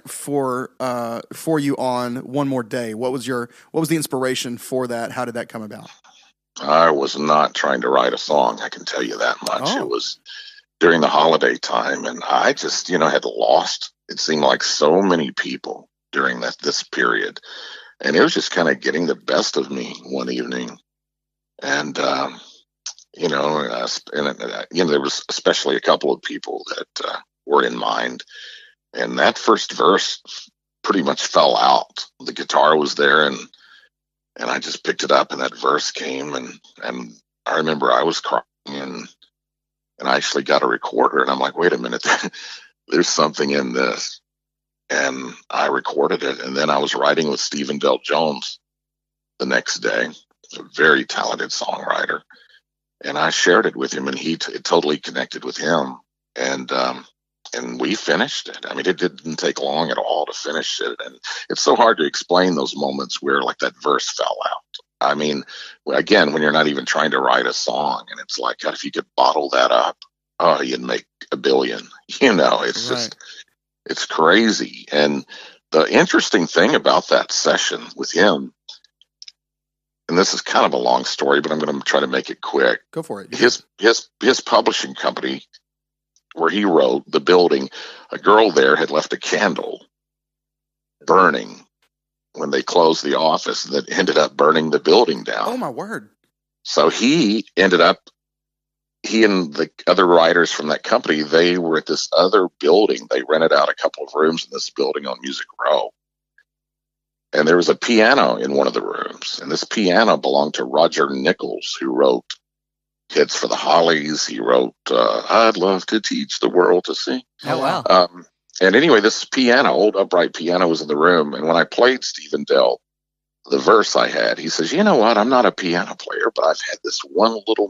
for you on One More Day? What was the inspiration for that? How did that come about? I was not trying to write a song, I can tell you that much. Oh. It was during the holiday time, and I just, you know, had lost, it seemed like, so many people during this period, and it was just kind of getting the best of me one evening. And you know, there was especially a couple of people that were in mind, and that first verse pretty much fell out. The guitar was there, and I just picked it up, and that verse came, and I remember I was crying, and I actually got a recorder, and I'm like, wait a minute, there's something in this. And I recorded it, and then I was writing with Stephen Dell Jones the next day, a very talented songwriter, and I shared it with him, and it totally connected with him, and we finished it. I mean, it didn't take long at all to finish it, and it's so hard to explain those moments where, like, that verse fell out. I mean, again, when you're not even trying to write a song, and it's like, God, if you could bottle that up, oh, you'd make $1 billion. You know, it's Right. just, it's crazy. And the interesting thing about that session with him, and this is kind of a long story, but I'm going to try to make it quick. Go for it. His publishing company, where he wrote, the building, a girl there had left a candle burning when they closed the office, that ended up burning the building down. Oh my word. So he and the other writers from that company, they were at this other building. They rented out a couple of rooms in this building on Music Row. And there was a piano in one of the rooms. And this piano belonged to Roger Nichols, who wrote Kids for the Hollies. He wrote I'd Love to Teach the World to Sing. Oh, wow. And anyway, this piano, old upright piano, was in the room. And when I played Stephen Dell, the verse I had, he says, you know what? I'm not a piano player, but I've had this one little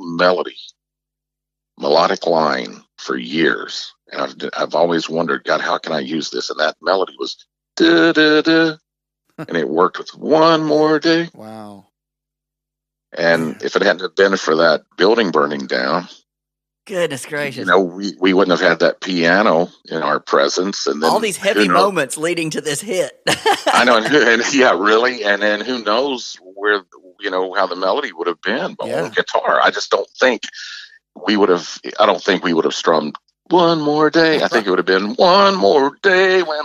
melodic line for years. And I've always wondered, God, how can I use this? And that melody was da da da. And it worked with One More Day. Wow. And if it hadn't have been for that building burning down, Goodness gracious. we wouldn't have had that piano in our presence. And then all these heavy moments leading to this hit. I know. And yeah, really. And then who knows where, how the melody would have been on guitar. I just don't think we would have strummed one more day. I think it would have been one more day when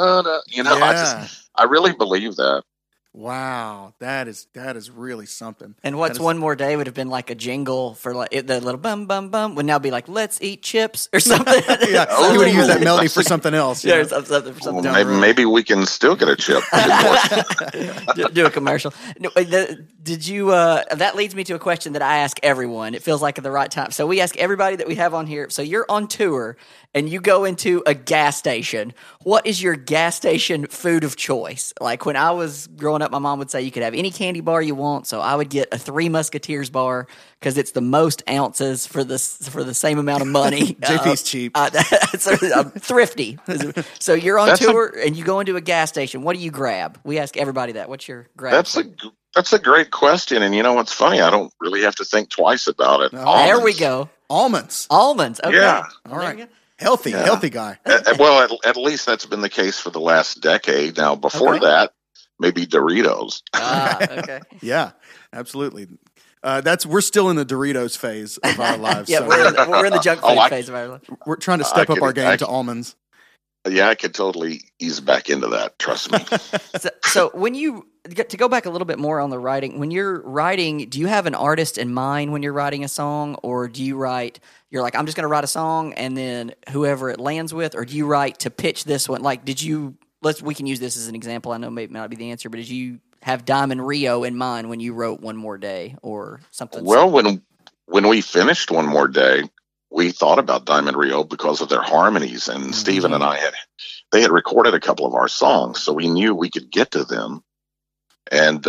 I really believe that. Wow, that is really something. And what's one more day would have been like a jingle for like the little bum bum bum would now be like let's eat chips or something. You would use that melody for something else. Yeah, something for something. Well, maybe we can still get a chip. Do a commercial. No, did you? That leads me to a question that I ask everyone. It feels like at the right time. So we ask everybody that we have on here. So you're on tour and you go into a gas station. What is your gas station food of choice? Like when I was growing up, my mom would say you could have any candy bar you want. So I would get a Three Musketeers bar because it's the most ounces for the same amount of money. JP's cheap. I'm thrifty. So you're on tour and you go into a gas station. What do you grab? We ask everybody that. What's your grab? That's a great question. And you know what's funny? I don't really have to think twice about it. There we go. Almonds. Okay. Yeah. All right. Healthy guy. Well, at least that's been the case for the last decade. Now, before that, maybe Doritos. Okay. Yeah, absolutely. We're still in the Doritos phase of our lives. Yeah, so. we're in the junk food phase of our life. We're trying to step up our game to almonds. Yeah, I could totally ease back into that. Trust me. So when to go back a little bit more on the writing, when you're writing, do you have an artist in mind when you're writing a song, or do you write? You're like, I'm just going to write a song, and then whoever it lands with, or do you write to pitch this one? Like, we can use this as an example. I know maybe not be the answer, but did you have Diamond Rio in mind when you wrote One More Day or something? Well, when we finished One More Day, we thought about Diamond Rio because of their harmonies, and Stephen and they had recorded a couple of our songs, so we knew we could get to them, and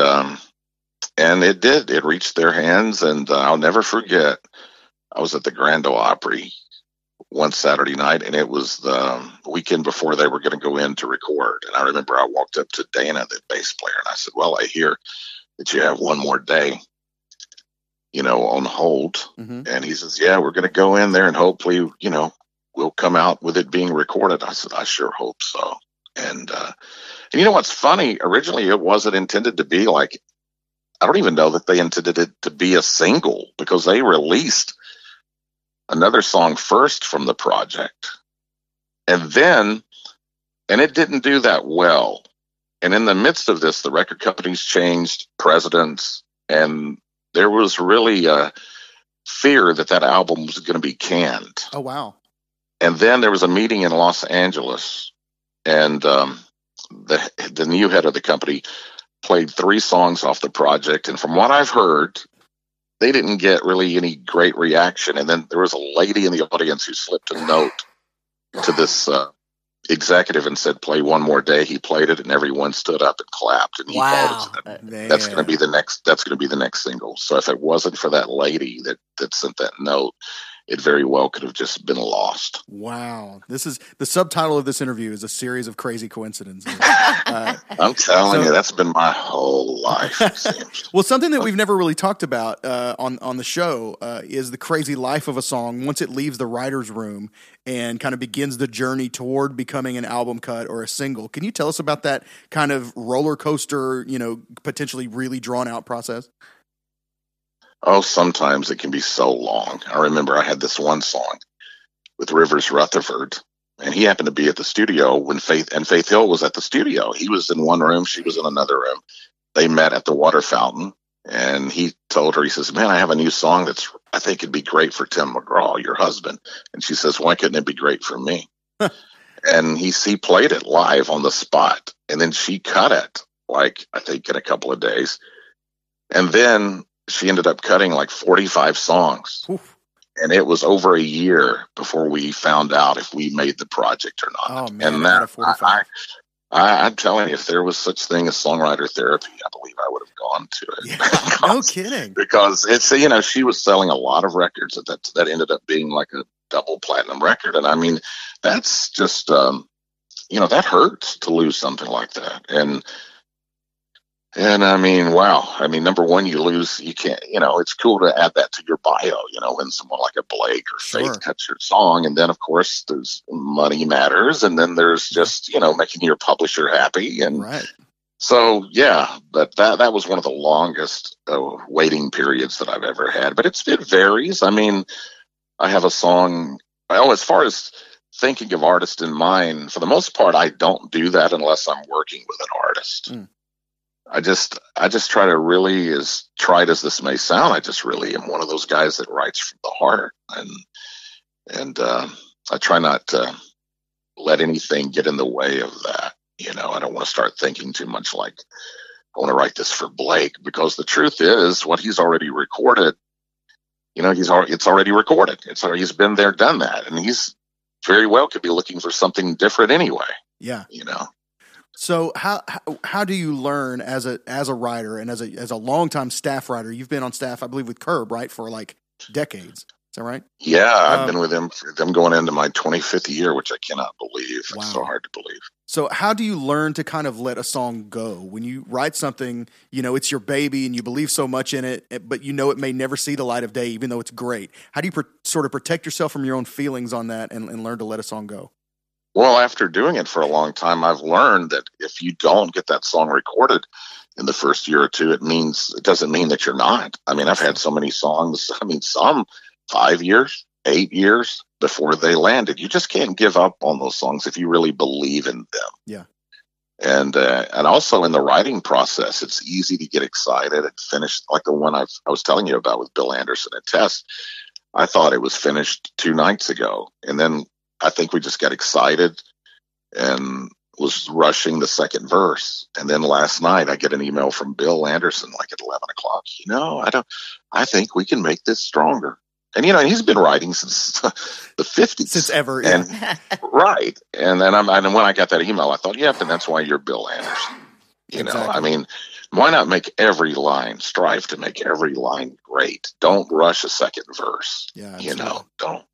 it did. It reached their hands, and I'll never forget. I was at the Grand Ole Opry one Saturday night, and it was the weekend before they were going to go in to record. And I remember I walked up to Dana, the bass player, and I said, "Well, I hear that you have One More Day, on hold." Mm-hmm. And he says, "Yeah, we're going to go in there and hopefully, we'll come out with it being recorded." I said, "I sure hope so." And you know what's funny? Originally, it wasn't intended to be like, I don't even know that they intended it to be a single, because they released another song first from the project. And it didn't do that well. And in the midst of this, the record companies changed presidents, and there was really a fear that album was going to be canned. Oh, wow. And then there was a meeting in Los Angeles, and the new head of the company played 3 songs off the project. And from what I've heard, they didn't get really any great reaction. And then there was a lady in the audience who slipped a note to this executive and said, "Play One More Day." He played it, and everyone stood up and clapped. And he called it. That's going to be the next. That's going to be the next single. So if it wasn't for that lady that sent that note, it very well could have just been lost. Wow. This is the subtitle of this interview is a series of crazy coincidences. I'm telling you, that's been my whole life, it seems. Well, something that we've never really talked about on the show is the crazy life of a song once it leaves the writer's room and kind of begins the journey toward becoming an album cut or a single. Can you tell us about that kind of roller coaster, potentially really drawn out process? Oh, sometimes it can be so long. I remember I had this one song with Rivers Rutherford, and he happened to be at the studio when Faith Hill was at the studio. He was in one room, she was in another room. They met at the water fountain, and he told her, he says, "Man, I have a new song I think it'd be great for Tim McGraw, your husband." And she says, "Why couldn't it be great for me?" And he played it live on the spot, and then she cut it, I think in a couple of days. And then she ended up cutting 45 songs. Oof. And it was over a year before we found out if we made the project or not. Oh, man, and that, I'm telling you, if there was such thing as songwriter therapy, I believe I would have gone to it. Yeah, no kidding. Because it's, she was selling a lot of records that ended up being like a double platinum record. And I mean, that's just, that hurts to lose something like that. And And I mean, wow. I mean, number one, you can't, it's cool to add that to your bio, when someone like a Blake or Sure. Faith cuts your song. And then, of course, there's money matters. And then there's just, making your publisher happy. And Right. so, yeah, but that was one of the longest waiting periods that I've ever had. But it varies. I mean, I have a song, as far as thinking of artists in mind, for the most part, I don't do that unless I'm working with an artist. Mm. I just try to really, as trite as this may sound, I just really am one of those guys that writes from the heart, and I try not to let anything get in the way of that. I don't want to start thinking too much like I want to write this for Blake, because the truth is, what he's already recorded, it's already recorded. He's been there, done that, and he's very well could be looking for something different anyway. Yeah. So how do you learn as a writer and as a longtime staff writer? You've been on staff, I believe, with Curb, right, for like decades. Is that right? Yeah, I've been with them. I'm going into my 25th year, which I cannot believe. Wow. It's so hard to believe. So how do you learn to kind of let a song go when you write something? It's your baby and you believe so much in it, but it may never see the light of day, even though it's great. How do you sort of protect yourself from your own feelings on that and learn to let a song go? Well, after doing it for a long time, I've learned that if you don't get that song recorded in the first year or two, it doesn't mean that you're not. I mean, I've had so many songs, some 5 years, 8 years before they landed. You just can't give up on those songs if you really believe in them. Yeah. And also in the writing process, it's easy to get excited and finish, like the one I was telling you about with Bill Anderson and Tess. I thought it was finished 2 nights ago, and then I think we just got excited and was rushing the second verse. And then last night I get an email from Bill Anderson, like at 11 o'clock. I think we can make this stronger. And, he's been writing since the 50s. Since ever. Yeah. And, right. And then and when I got that email, I thought, yep, and that's why you're Bill Anderson. Exactly. I mean, why not strive to make every line great? Don't rush a second verse. Yeah. Don't.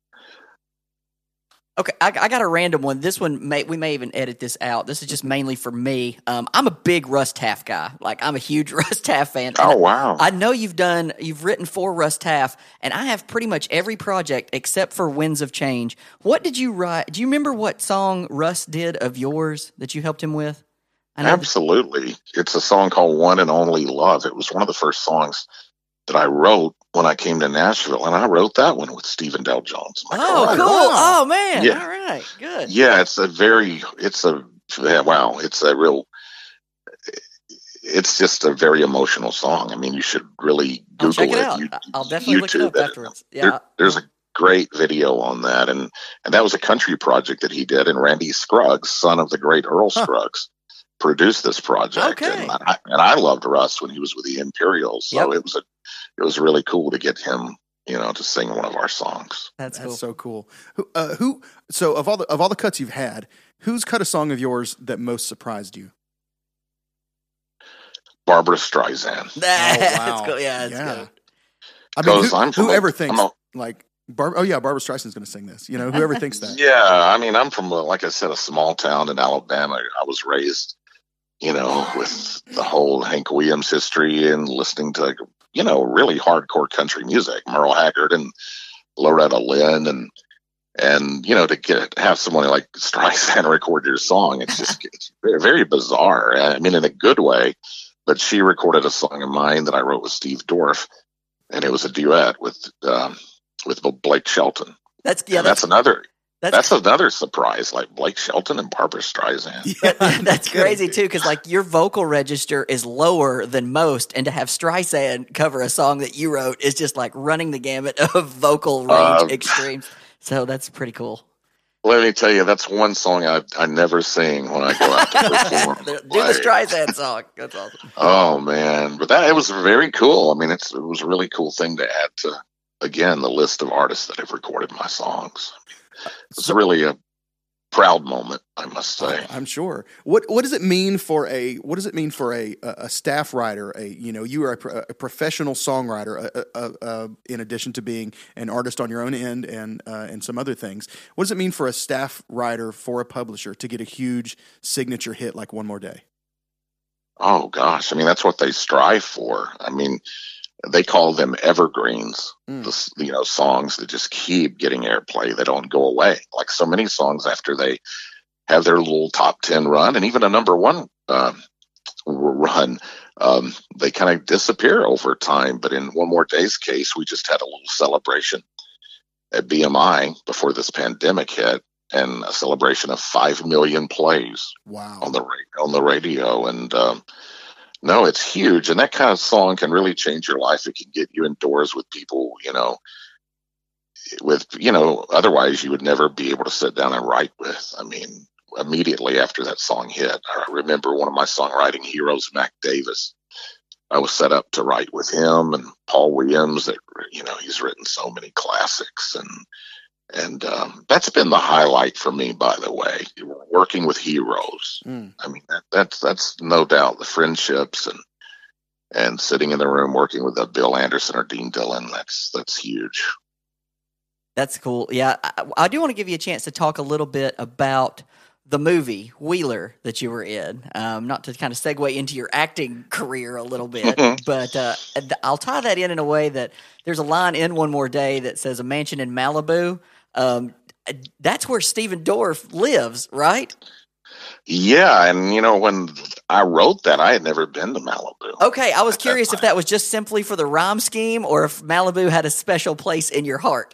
Okay, I got a random one. This one, we may even edit this out. This is just mainly for me. I'm a big Russ Taff guy. Like, I'm a huge Russ Taff fan. Oh, wow. I know you've written for Russ Taff, and I have pretty much every project except for Winds of Change. What did you write? Do you remember what song Russ did of yours that you helped him with? Absolutely. It's a song called One and Only Love. It was one of the first songs that I wrote when I came to Nashville, and I wrote that one with Stephen Dale Jones. Oh, cool. Wow. Oh, man. Yeah. All right. Good. Yeah, it's just a very emotional song. I mean, you should really Google check it out. I'll definitely look it up afterwards. Yeah. There's a great video on that, and that was a country project that he did, and Randy Scruggs, son of the great Earl Scruggs, produced this project. Okay. And I loved Russ when he was with the Imperials, so it was really cool to get him, to sing one of our songs. That's cool. so cool. So of all the cuts you've had, who's cut a song of yours that most surprised you? Barbara Streisand. That's cool. Yeah, that's good. I mean, Because whoever thinks Barbara Streisand's going to sing this. Whoever thinks that. Yeah, I mean, I'm from, like I said, a small town in Alabama. I was raised, with the whole Hank Williams history and listening to, really hardcore country music, Merle Haggard and Loretta Lynn, and to have someone like Streisand record your song, it's very, very bizarre. I mean, in a good way. But she recorded a song of mine that I wrote with Steve Dorff, and it was a duet with Blake Shelton. That's another surprise, like Blake Shelton and Barbara Streisand. That's crazy too, because like your vocal register is lower than most, and to have Streisand cover a song that you wrote is just like running the gamut of vocal range extremes. So that's pretty cool. Let me tell you, that's one song I never sing when I go out to perform. Do the Streisand song. That's awesome. Oh man, but it was very cool. I mean, it was a really cool thing to add to, again, the list of artists that have recorded my songs. It's really a proud moment, I must say. I'm sure. What does it mean for a staff writer? You are a professional songwriter, in addition to being an artist on your own end and some other things. What does it mean for a staff writer for a publisher to get a huge signature hit like One More Day? Oh gosh, I mean that's what they strive for. I mean, they call them evergreens. Songs that just keep getting airplay. They don't go away. Like so many songs after they have their little top 10 run and even a number one run, they kind of disappear over time. But in One More Day's case, we just had a little celebration at BMI before this pandemic hit, and a celebration of 5 million plays. Wow. On the radio. And no, it's huge. And that kind of song can really change your life. It can get you indoors with people, otherwise you would never be able to sit down and write with. I mean, immediately after that song hit, I remember one of my songwriting heroes, Mac Davis. I was set up to write with him and Paul Williams. That he's written so many classics, and that's been the highlight for me. By the way, working with heroes. I mean, that's no doubt the friendships and sitting in the room working with Bill Anderson or Dean Dillon. That's huge. That's cool. Yeah, I do want to give you a chance to talk a little bit about the movie Wheeler that you were in, not to kind of segue into your acting career a little bit, but I'll tie that in a way that there's a line in One More Day that says a mansion in Malibu. That's where Stephen Dorff lives, right? Yeah, and when I wrote that, I had never been to Malibu. Okay, I was curious if that was just simply for the rhyme scheme or if Malibu had a special place in your heart.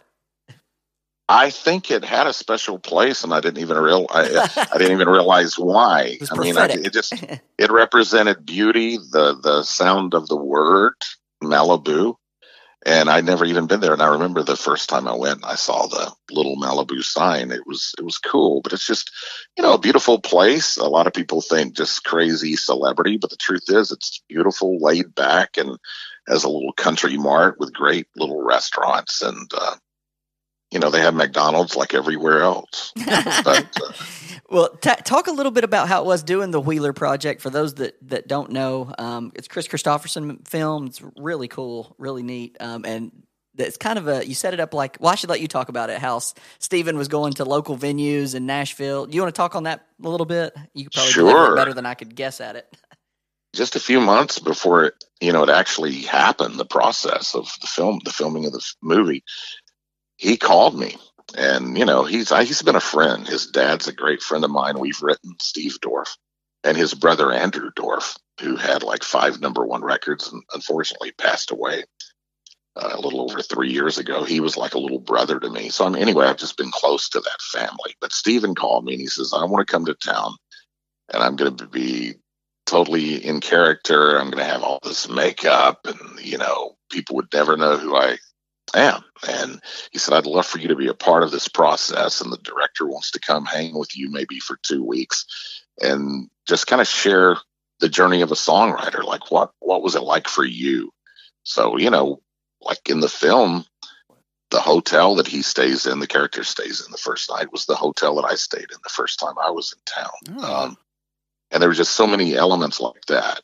I think it had a special place, and I didn't even realize why. I mean, it represented beauty, the sound of the word Malibu, and I'd never even been there. And I remember the first time I went, I saw the little Malibu sign. It was cool, but it's just a beautiful place. A lot of people think just crazy celebrity, but the truth is, it's beautiful, laid back, and has a little country mart with great little restaurants and. They have McDonald's like everywhere else. But, well, talk a little bit about how it was doing the Wheeler project. For those that don't know, it's Chris Christopherson film. It's really cool, really neat, and it's kind of you set it up like. Well, I should let you talk about it. How Stephen was going to local venues in Nashville. Do you want to talk on that a little bit? You could probably do it better than I could guess at it. Just a few months before it actually happened, the process of the filming of the movie. He called me, and he's been a friend. His dad's a great friend of mine. We've written Steve Dorff, and his brother Andrew Dorff, who had like 5 number one records and unfortunately passed away a little over 3 years ago. He was like a little brother to me. So anyway, I've just been close to that family. But Stephen called me and he says, "I want to come to town, and I'm going to be totally in character. I'm going to have all this makeup, and people would never know who I am." And he said, "I'd love for you to be a part of this process, and the director wants to come hang with you maybe for 2 weeks and just kind of share the journey of a songwriter. Like what was it like for you?" So like in the film, the hotel that he stays in, the character stays in the first night, was the hotel that I stayed in the first time I was in town. And there were just so many elements like that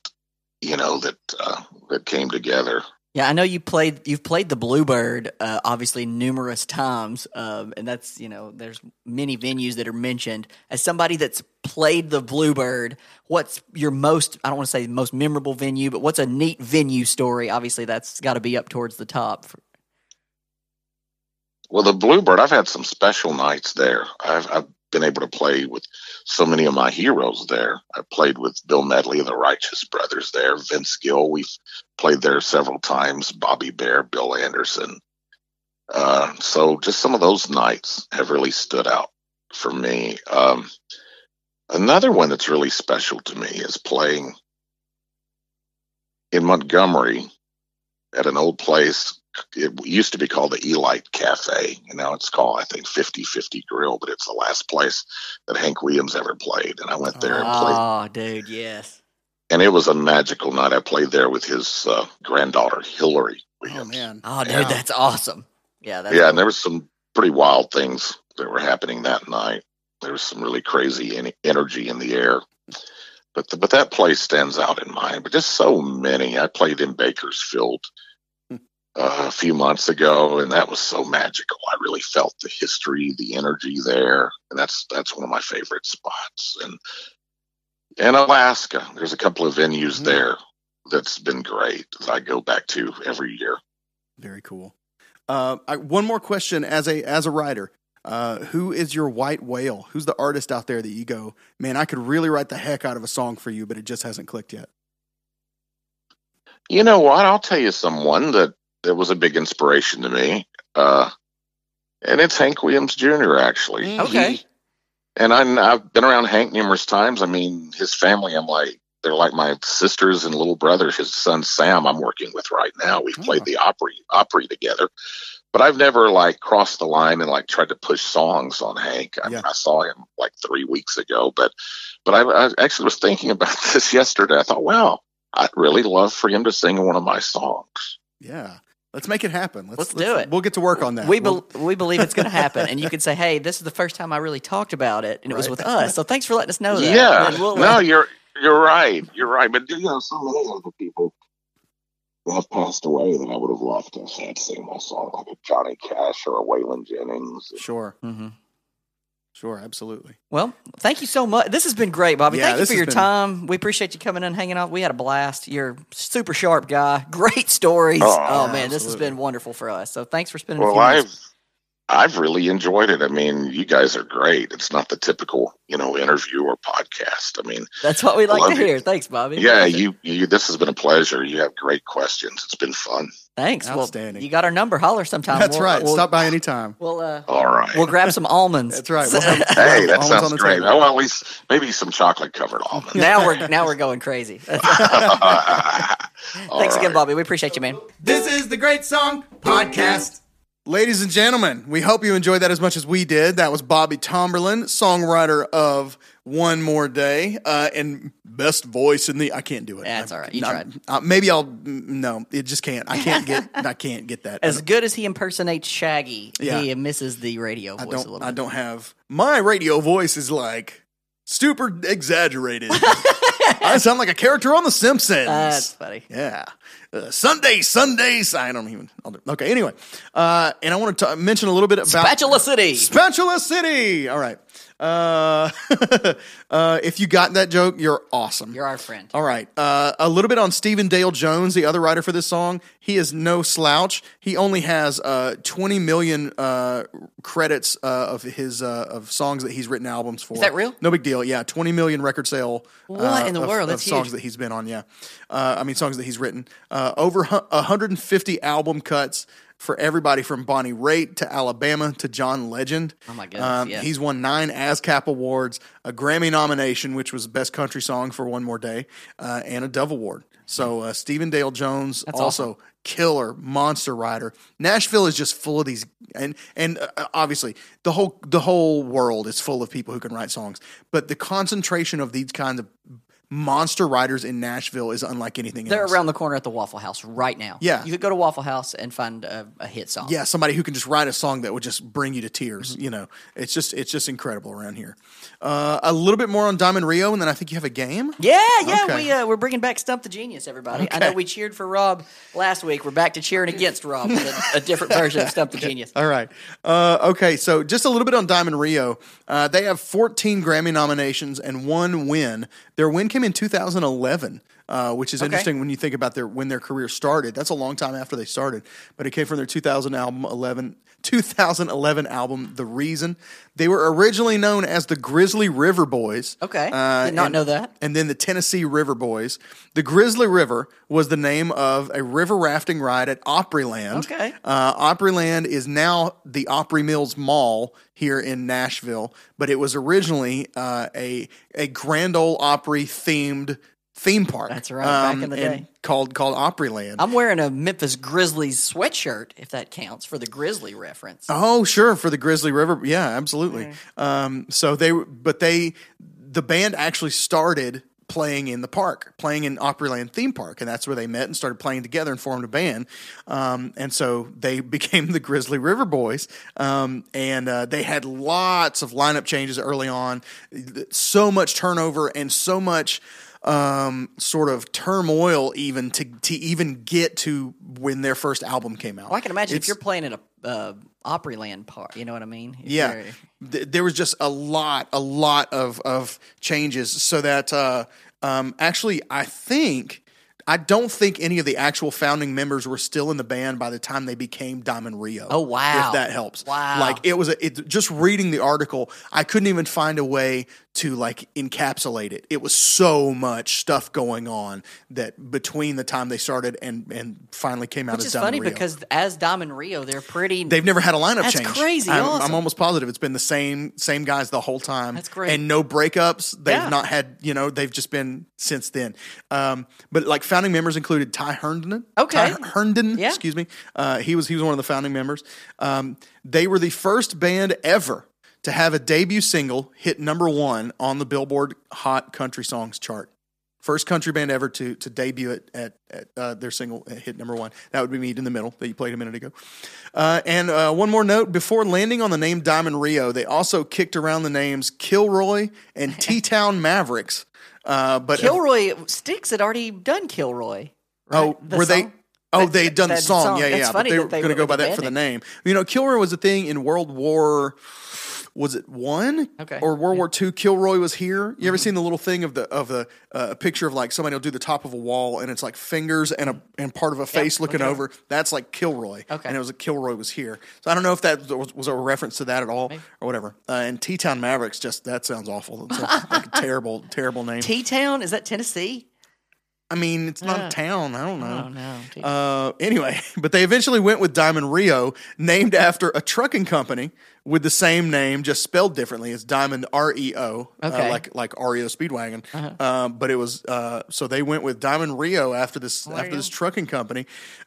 that came together. Yeah, I know you've played the Bluebird, obviously numerous times, and that's there's many venues that are mentioned. As somebody that's played the Bluebird, what's your most, I don't want to say most memorable venue, but what's a neat venue story? Obviously, that's got to be up towards the top. Well, the Bluebird, I've had some special nights there. I've been able to play with so many of my heroes there. I played with Bill Medley of the Righteous Brothers there, Vince Gill. We've played there several times, Bobby Bare, Bill Anderson. So just some of those nights have really stood out for me. Another one that's really special to me is playing in Montgomery at an old place. It used to be called the Elite Cafe, and now it's called, I think, 50/50 Grill, but it's the last place that Hank Williams ever played. And I went there and played. Oh, dude, yes. And it was a magical night. I played there with his granddaughter, Hillary Williams. Oh, man. Oh, dude, that's awesome. Yeah, cool. And there was some pretty wild things that were happening that night. There was some really crazy energy in the air. But that place stands out in mind. But just so many. I played in Bakersfield a few months ago, and that was so magical. I really felt the history, the energy there, and that's one of my favorite spots. And And Alaska, there's a couple of venues there that's been great that I go back to every year. Very cool. One more question as a writer. Who is your white whale? Who's the artist out there that you go, man, I could really write the heck out of a song for you, but it just hasn't clicked yet? You know what? I'll tell you someone that was a big inspiration to me. And it's Hank Williams Jr., actually. Okay. I've been around Hank numerous times. I mean, his family, they're like my sisters and little brothers. His son, Sam, I'm working with right now. We've played the Opry together. But I've never crossed the line and tried to push songs on Hank. I mean, I saw him 3 weeks ago, but I actually was thinking about this yesterday. I thought, wow, I'd really love for him to sing one of my songs. Yeah. Let's make it happen. Let's do it. We'll get to work on that. We believe it's going to happen. And you can say, hey, this is the first time I really talked about it, and it was with us. So thanks for letting us know that. Yeah. You're right. You're right. But, so many other people have passed away that I would have loved to have had sing my song, like a Johnny Cash or a Waylon Jennings. Sure. Mm-hmm. Sure, absolutely. Well, thank you so much. This has been great, Bobby. Yeah, thank you for your time. We appreciate you coming in and hanging out. We had a blast. You're a super sharp guy. Great stories. Oh man, this has been wonderful for us. So thanks for spending a few minutes. I've really enjoyed it. I mean, you guys are great. It's not the typical, interview or podcast. I mean, that's what we like to hear. Thanks, Bobby. Yeah, you. This has been a pleasure. You have great questions. It's been fun. Thanks. Outstanding. Well, you got our number. Holler sometime. That's right. Stop by anytime. All right. We'll grab some almonds. That's right. Hey, that sounds great. Oh, well, at least maybe some chocolate covered almonds. Now we're going crazy. Thanks again, Bobby. We appreciate you, man. This is the Great Song Podcast. Ladies and gentlemen, we hope you enjoyed that as much as we did. That was Bobby Tomberlin, songwriter of One More Day, and best voice in the. I can't do it. That's all right. You tried. Maybe I'll. No, it just can't. I can't get that. As good as he impersonates Shaggy, he misses the radio voice a little bit. I don't have my radio voice is super exaggerated. I sound like a character on The Simpsons. That's funny. Yeah. Sundays. I don't even. Okay, anyway. And I want to mention a little bit about Spatula City. Spatula City. All right. If you got that joke, you're awesome. You're our friend. All right. A little bit on Stephen Dale Jones, the other writer for this song. He is no slouch. He only has 20 million credits of his of songs that he's written albums for. Is that real? No big deal. Yeah, 20 million record sale. What in the world? That's of songs huge. that he's been on. Yeah, songs that he's written. Over 150 album cuts. For everybody from Bonnie Raitt to Alabama to John Legend. Oh, my goodness, yes. He's won 9 ASCAP awards, a Grammy nomination, which was Best Country Song for One More Day, and a Dove Award. So Stephen Dale Jones, That's also awesome. Killer, monster writer. Nashville is just full of these, and obviously the whole world is full of people who can write songs. But the concentration of these kinds of monster writers in Nashville is unlike anything They're else. around the corner at the Waffle House right now. Yeah. You could go to Waffle House and find a hit song. Yeah, somebody who can just write a song that would just bring you to tears. It's just incredible around here. A little bit more on Diamond Rio, and then I think you have a game. Yeah. Okay. We're bringing back Stump the Genius, everybody. I know we cheered for Rob last week. We're back to cheering against Rob with a different version of Stump the Genius. All right. Okay, so just a little bit on Diamond Rio. They have 14 Grammy nominations and 1 win. Their win came in 2011. Which is interesting when you think about when their career started. That's a long time after they started, but it came from their 2011 album, The Reason. They were originally known as the Grizzly River Boys. Okay, did not know that. And then the Tennessee River Boys. The Grizzly River was the name of a river rafting ride at Opryland. Okay. Opryland is now the Opry Mills Mall here in Nashville, but it was originally a Grand Ole Opry themed theme park. That's right, back in the day. Called Opryland. I'm wearing a Memphis Grizzlies sweatshirt, if that counts, for the Grizzly reference. Oh, sure, for the Grizzly River. Yeah, absolutely. So the band actually started playing in the park, playing in Opryland theme park, and that's where they met and started playing together and formed a band. And so they became the Grizzly River Boys. And they had lots of lineup changes early on, so much turnover and so much sort of turmoil even to even get to when their first album came out. Well, I can imagine if you're playing at a Opryland part, you know what I mean? Yeah, there was just a lot of changes. So that actually, I don't think any of the actual founding members were still in the band by the time they became Diamond Rio. Oh, wow. If that helps. Wow. Like just reading the article, I couldn't even find a way to like encapsulate it. It was so much stuff going on that between the time they started and finally came out Which as is funny Diamond Rio. because as Diamond Rio, They've never had a lineup That's change. crazy. I'm Awesome. almost positive it's been the same guys the whole time. That's great. And no breakups. They've Yeah. not had, they've just been since then. But like founding members included Ty Herndon. Okay. Ty Herndon, Yeah. excuse me. He was one of the founding members. They were the first band ever to have a debut single hit number 1 on the Billboard Hot Country Songs chart. First country band ever to debut at their single hit number 1. That would be Meet in the Middle that you played a minute ago. And one more note, before landing on the name Diamond Rio, they also kicked around the names Kilroy and T-Town Mavericks. But Kilroy, Styx had already done Kilroy. Right? Oh, The were they? song? Oh, they had done the That song. song. Yeah, That's yeah. But funny they that were they going to went go by with the that for the band name. Kilroy was a thing in World War. Was it 1? Okay. Or World War II? Kilroy was here. You ever seen the little thing of the picture of like somebody will do the top of a wall and it's like fingers and part of a face looking over? That's like Kilroy. Okay. And it was a Kilroy was here. So I don't know if that was a reference to that at all or whatever. And T-Town Mavericks, that sounds awful. It sounds like a terrible, terrible name. T-Town? Is that Tennessee? I mean, it's not a town. I don't know. Oh, no. Anyway, but they eventually went with Diamond Rio, named after a trucking company with the same name, just spelled differently. It's Diamond REO, Okay. like REO Speedwagon. But it was so they went with Diamond Rio after this trucking company.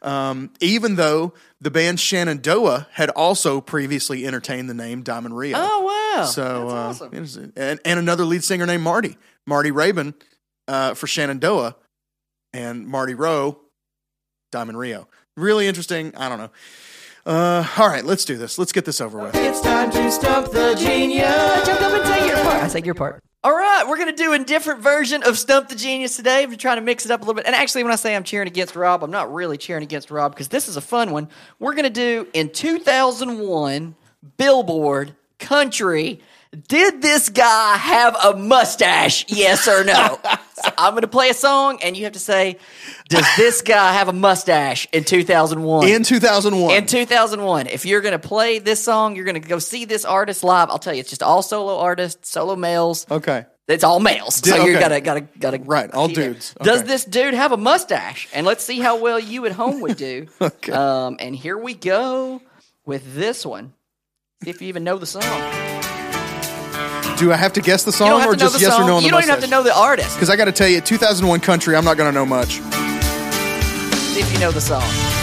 Even though the band Shenandoah had also previously entertained the name Diamond Rio. Oh, wow. So That's awesome. and another lead singer named Marty Rabin for Shenandoah. And Marty Rowe, Diamond Rio. Really interesting. I don't know. All right, let's do this. Let's get this over with. It's time to stump the genius. Jump up and say your part. I say your part. All right, we're going to do a different version of Stump the Genius today. I'm trying to mix it up a little bit. And actually, when I say I'm cheering against Rob, I'm not really cheering against Rob because this is a fun one. We're going to do in 2001 Billboard Country. Did this guy have a mustache? Yes or no? So I'm going to play a song, and you have to say, does this guy have a mustache in 2001? In 2001. In 2001. If you're going to play this song, you're going to go see this artist live. I'll tell you, it's just all solo artists, solo males. Okay. It's all males. So you okay. gotta Right, all be there. dudes. Does Okay. this dude have a mustache? And let's see how well you at home would do. Okay. And here we go with this one. See if you even know the song. Do I have to guess the You don't song have or to know just the yes song. or no on the You don't even have to know the artist. Because I got to tell you, 2001 country, I'm not going to know much. See if you know the song.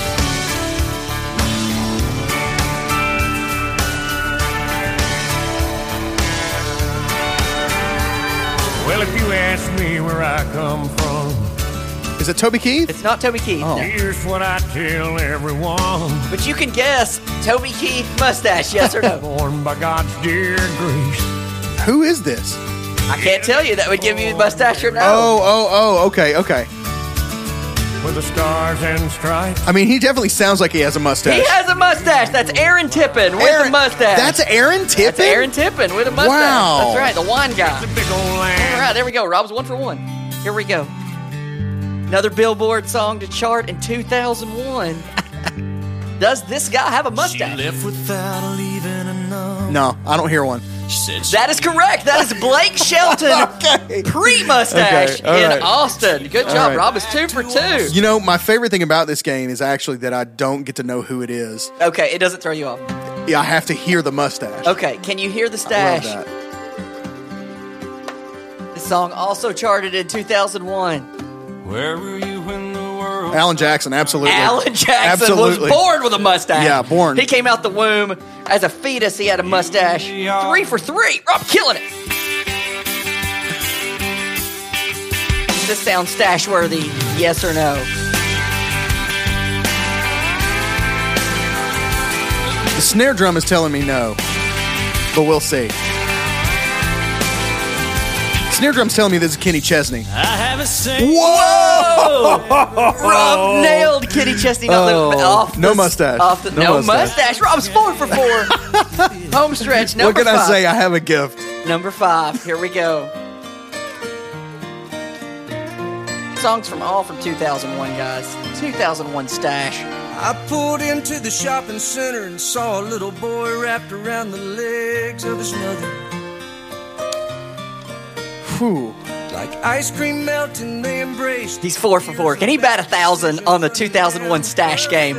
Well, if you ask me where I come from, Is it Toby Keith? It's not Toby Keith. Oh. No. here's what I tell everyone. But you can guess Toby Keith mustache, yes or no? Born by God's dear grace. Who is this? I can't tell you. That would give you mustache or no. Okay. With the stars and stripes. I mean, he definitely sounds like he has a mustache. He has a mustache. That's Aaron Tippin with a mustache. That's Aaron Tippin? That's Aaron Tippin with a mustache. Wow. That's right, the wine guy. The big old land. All right, there we go. Rob's 1 for 1. Here we go. Another Billboard song to chart in 2001. Does this guy have a She mustache? left without leaving a note. No, I don't hear one. She said she That is correct. That is Blake Shelton Okay. pre-mustache Okay, all in right. Austin. Good job, right. Rob. Is 2 for 2. You know, my favorite thing about this game is actually that I don't get to know who it is. Okay, it doesn't throw you off. Yeah, I have to hear the mustache. Okay, can you hear the I love stash? that. This song also charted in 2001. Where were you when the world Alan Jackson, absolutely. Alan Jackson Absolutely. was born with a mustache. Yeah, born. He came out the womb as a fetus. He had a mustache. 3 for 3. Rob killing it. Does this sound stash worthy? Yes or no? The snare drum is telling me no, but we'll see. This snare drum's telling me this is Kenny Chesney. I haven't seen. Whoa! Rob nailed Kenny Chesney. Off No the- mustache. Off the, No no mustache. Rob's 4 for 4. Home stretch. Number What can I 5. say? I have a gift. Number 5. Here we go. Songs from 2001, guys. 2001 stash. I pulled into the shopping center and saw a little boy wrapped around the legs of his mother. Whew. Like ice cream melting, they embraced. He's 4 for 4. Can he bat 1,000 on the 2001 stash game?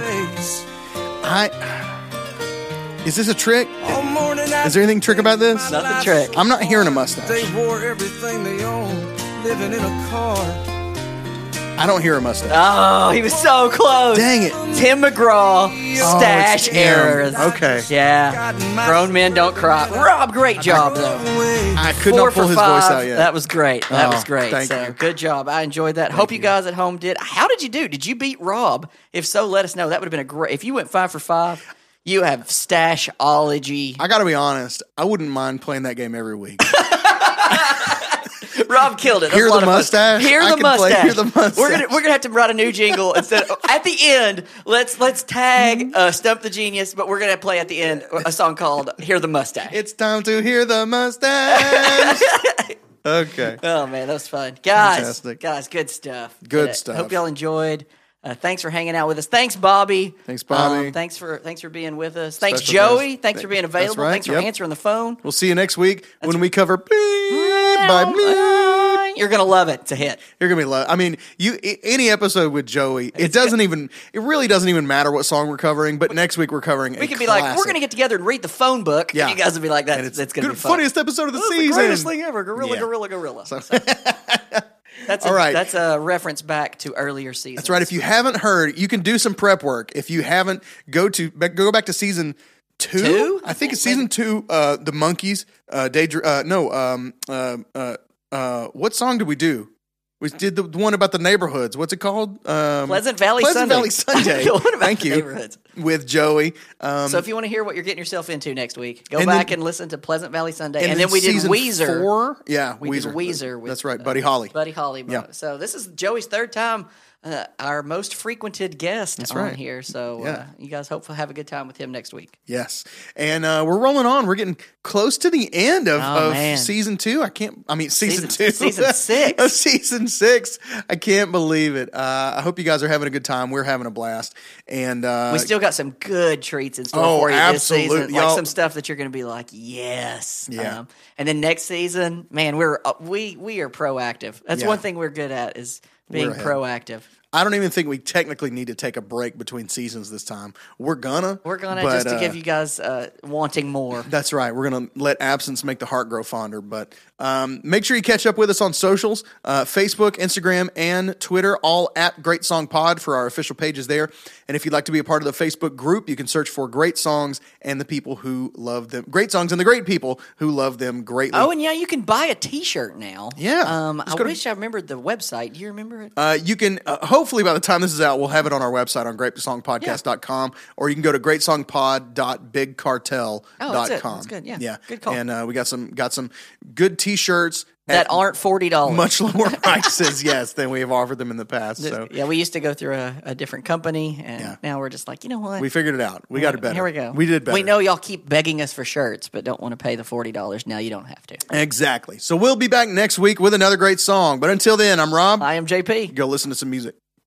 Is this a trick? All morning Is there anything trick about this? Not the trick. I'm not hearing a mustache. They wore everything they owned, living in a car. I don't hear a mustache. Oh, he was so close. Dang it. Tim McGraw, stash it's him. errors. Okay. Yeah. Grown men don't cry. Rob, great job, though. I could 4 not pull for his 5. voice out yet. That was great. That Oh, was great. thank So you. good job. I enjoyed that. Hope you guys at home did. How did you do? Did you beat Rob? If so, let us know. That would have been a great. If you went 5 for 5, you have stashology. I got to be honest. I wouldn't mind playing that game every week. Rob killed it. That's Hear a lot the of fun. mustache? Hear I the can play mustache. Hear the mustache. We're gonna have to write a new jingle instead. At the end, let's tag Stump the Genius, but we're gonna play at the end a song called "Hear the Mustache." It's time to hear the mustache. Okay. Oh man, that was fun, guys. Fantastic. Guys, good stuff. Good Did it. stuff. Hope y'all enjoyed. Thanks for hanging out with us. Thanks, Bobby. Thanks, Bobby. Thanks for being with us. Thanks, Special Joey. guest. Thanks for being That's available. right. Thanks for Yep. answering the phone. We'll see you next week when we cover Bleep by Bleep. You're gonna love it. It's a hit. You're gonna be love. I mean, any episode with Joey, it really doesn't even matter what song we're covering. But next week we're covering. We could be like, we're gonna get together and read the phone book. Yeah. And you guys would be like, And that's it's gonna good, be fun. funniest episode of the This is season. the greatest thing ever. Gorilla, Yeah. gorilla. So- That's All right. That's a reference back to earlier seasons. That's right. If you haven't heard, you can do some prep work. If you haven't, go back to season 2. Two? I think it's season 2. The Monkees. What song did we do? We did the one about the neighborhoods. What's it called? Pleasant Valley Pleasant Sunday. Valley Sunday. The one about Thank the you. neighborhoods. With Joey. So if you want to hear what you're getting yourself into next week, go And back then- and listen to Pleasant Valley Sunday. And then we did season Weezer. 4. Yeah, We did Weezer. With, That's right. Buddy Holly. Buddy Holly. Yeah. So this is Joey's 3rd time, our most frequented guest on right. here. So Yeah. you guys hopefully have a good time with him next week. Yes. And we're rolling on. We're getting close to the end of man. season 2. Season 2. Season 6. Of season 6. I can't believe it. I hope you guys are having a good time. We're having a blast. And We still got some good treats in store Oh, for you absolutely. this season. Like Y'all- some stuff that you're going to be like, yes. Yeah. And then next season, man, we are proactive. That's Yeah. one thing we're good at is being We're ahead. proactive. I don't even think we technically need to take a break between seasons this time. We're gonna. We're going to but, just to give you guys wanting more. That's right. We're going to let absence make the heart grow fonder. But make sure you catch up with us on socials, Facebook, Instagram, and Twitter, all at Great Song Pod for our official pages there. And if you'd like to be a part of the Facebook group, you can search for Great Songs and the people who love them. Great Songs and the great people who love them greatly. Oh, and yeah, you can buy a T-shirt now. Yeah. I Just go to- wish I remembered the website. Do you remember it? You can, hopefully by the time this is out, we'll have it on our website on greatsongpodcast.com, or you can go to greatsongpod.bigcartel.com. Oh, that's it. That's good. Yeah. Good call. And we got some good T-shirts that at aren't $40. much lower prices, yes, than we have offered them in the past. So Yeah, we used to go through a different company, and Yeah. now we're just like, you know what? we figured it out. We got it better. Here we go. We did better. We know y'all keep begging us for shirts, but don't want to pay the $40. Now you don't have to. Exactly. So we'll be back next week with another great song. But until then, I'm Rob. I am JP. Go listen to some music.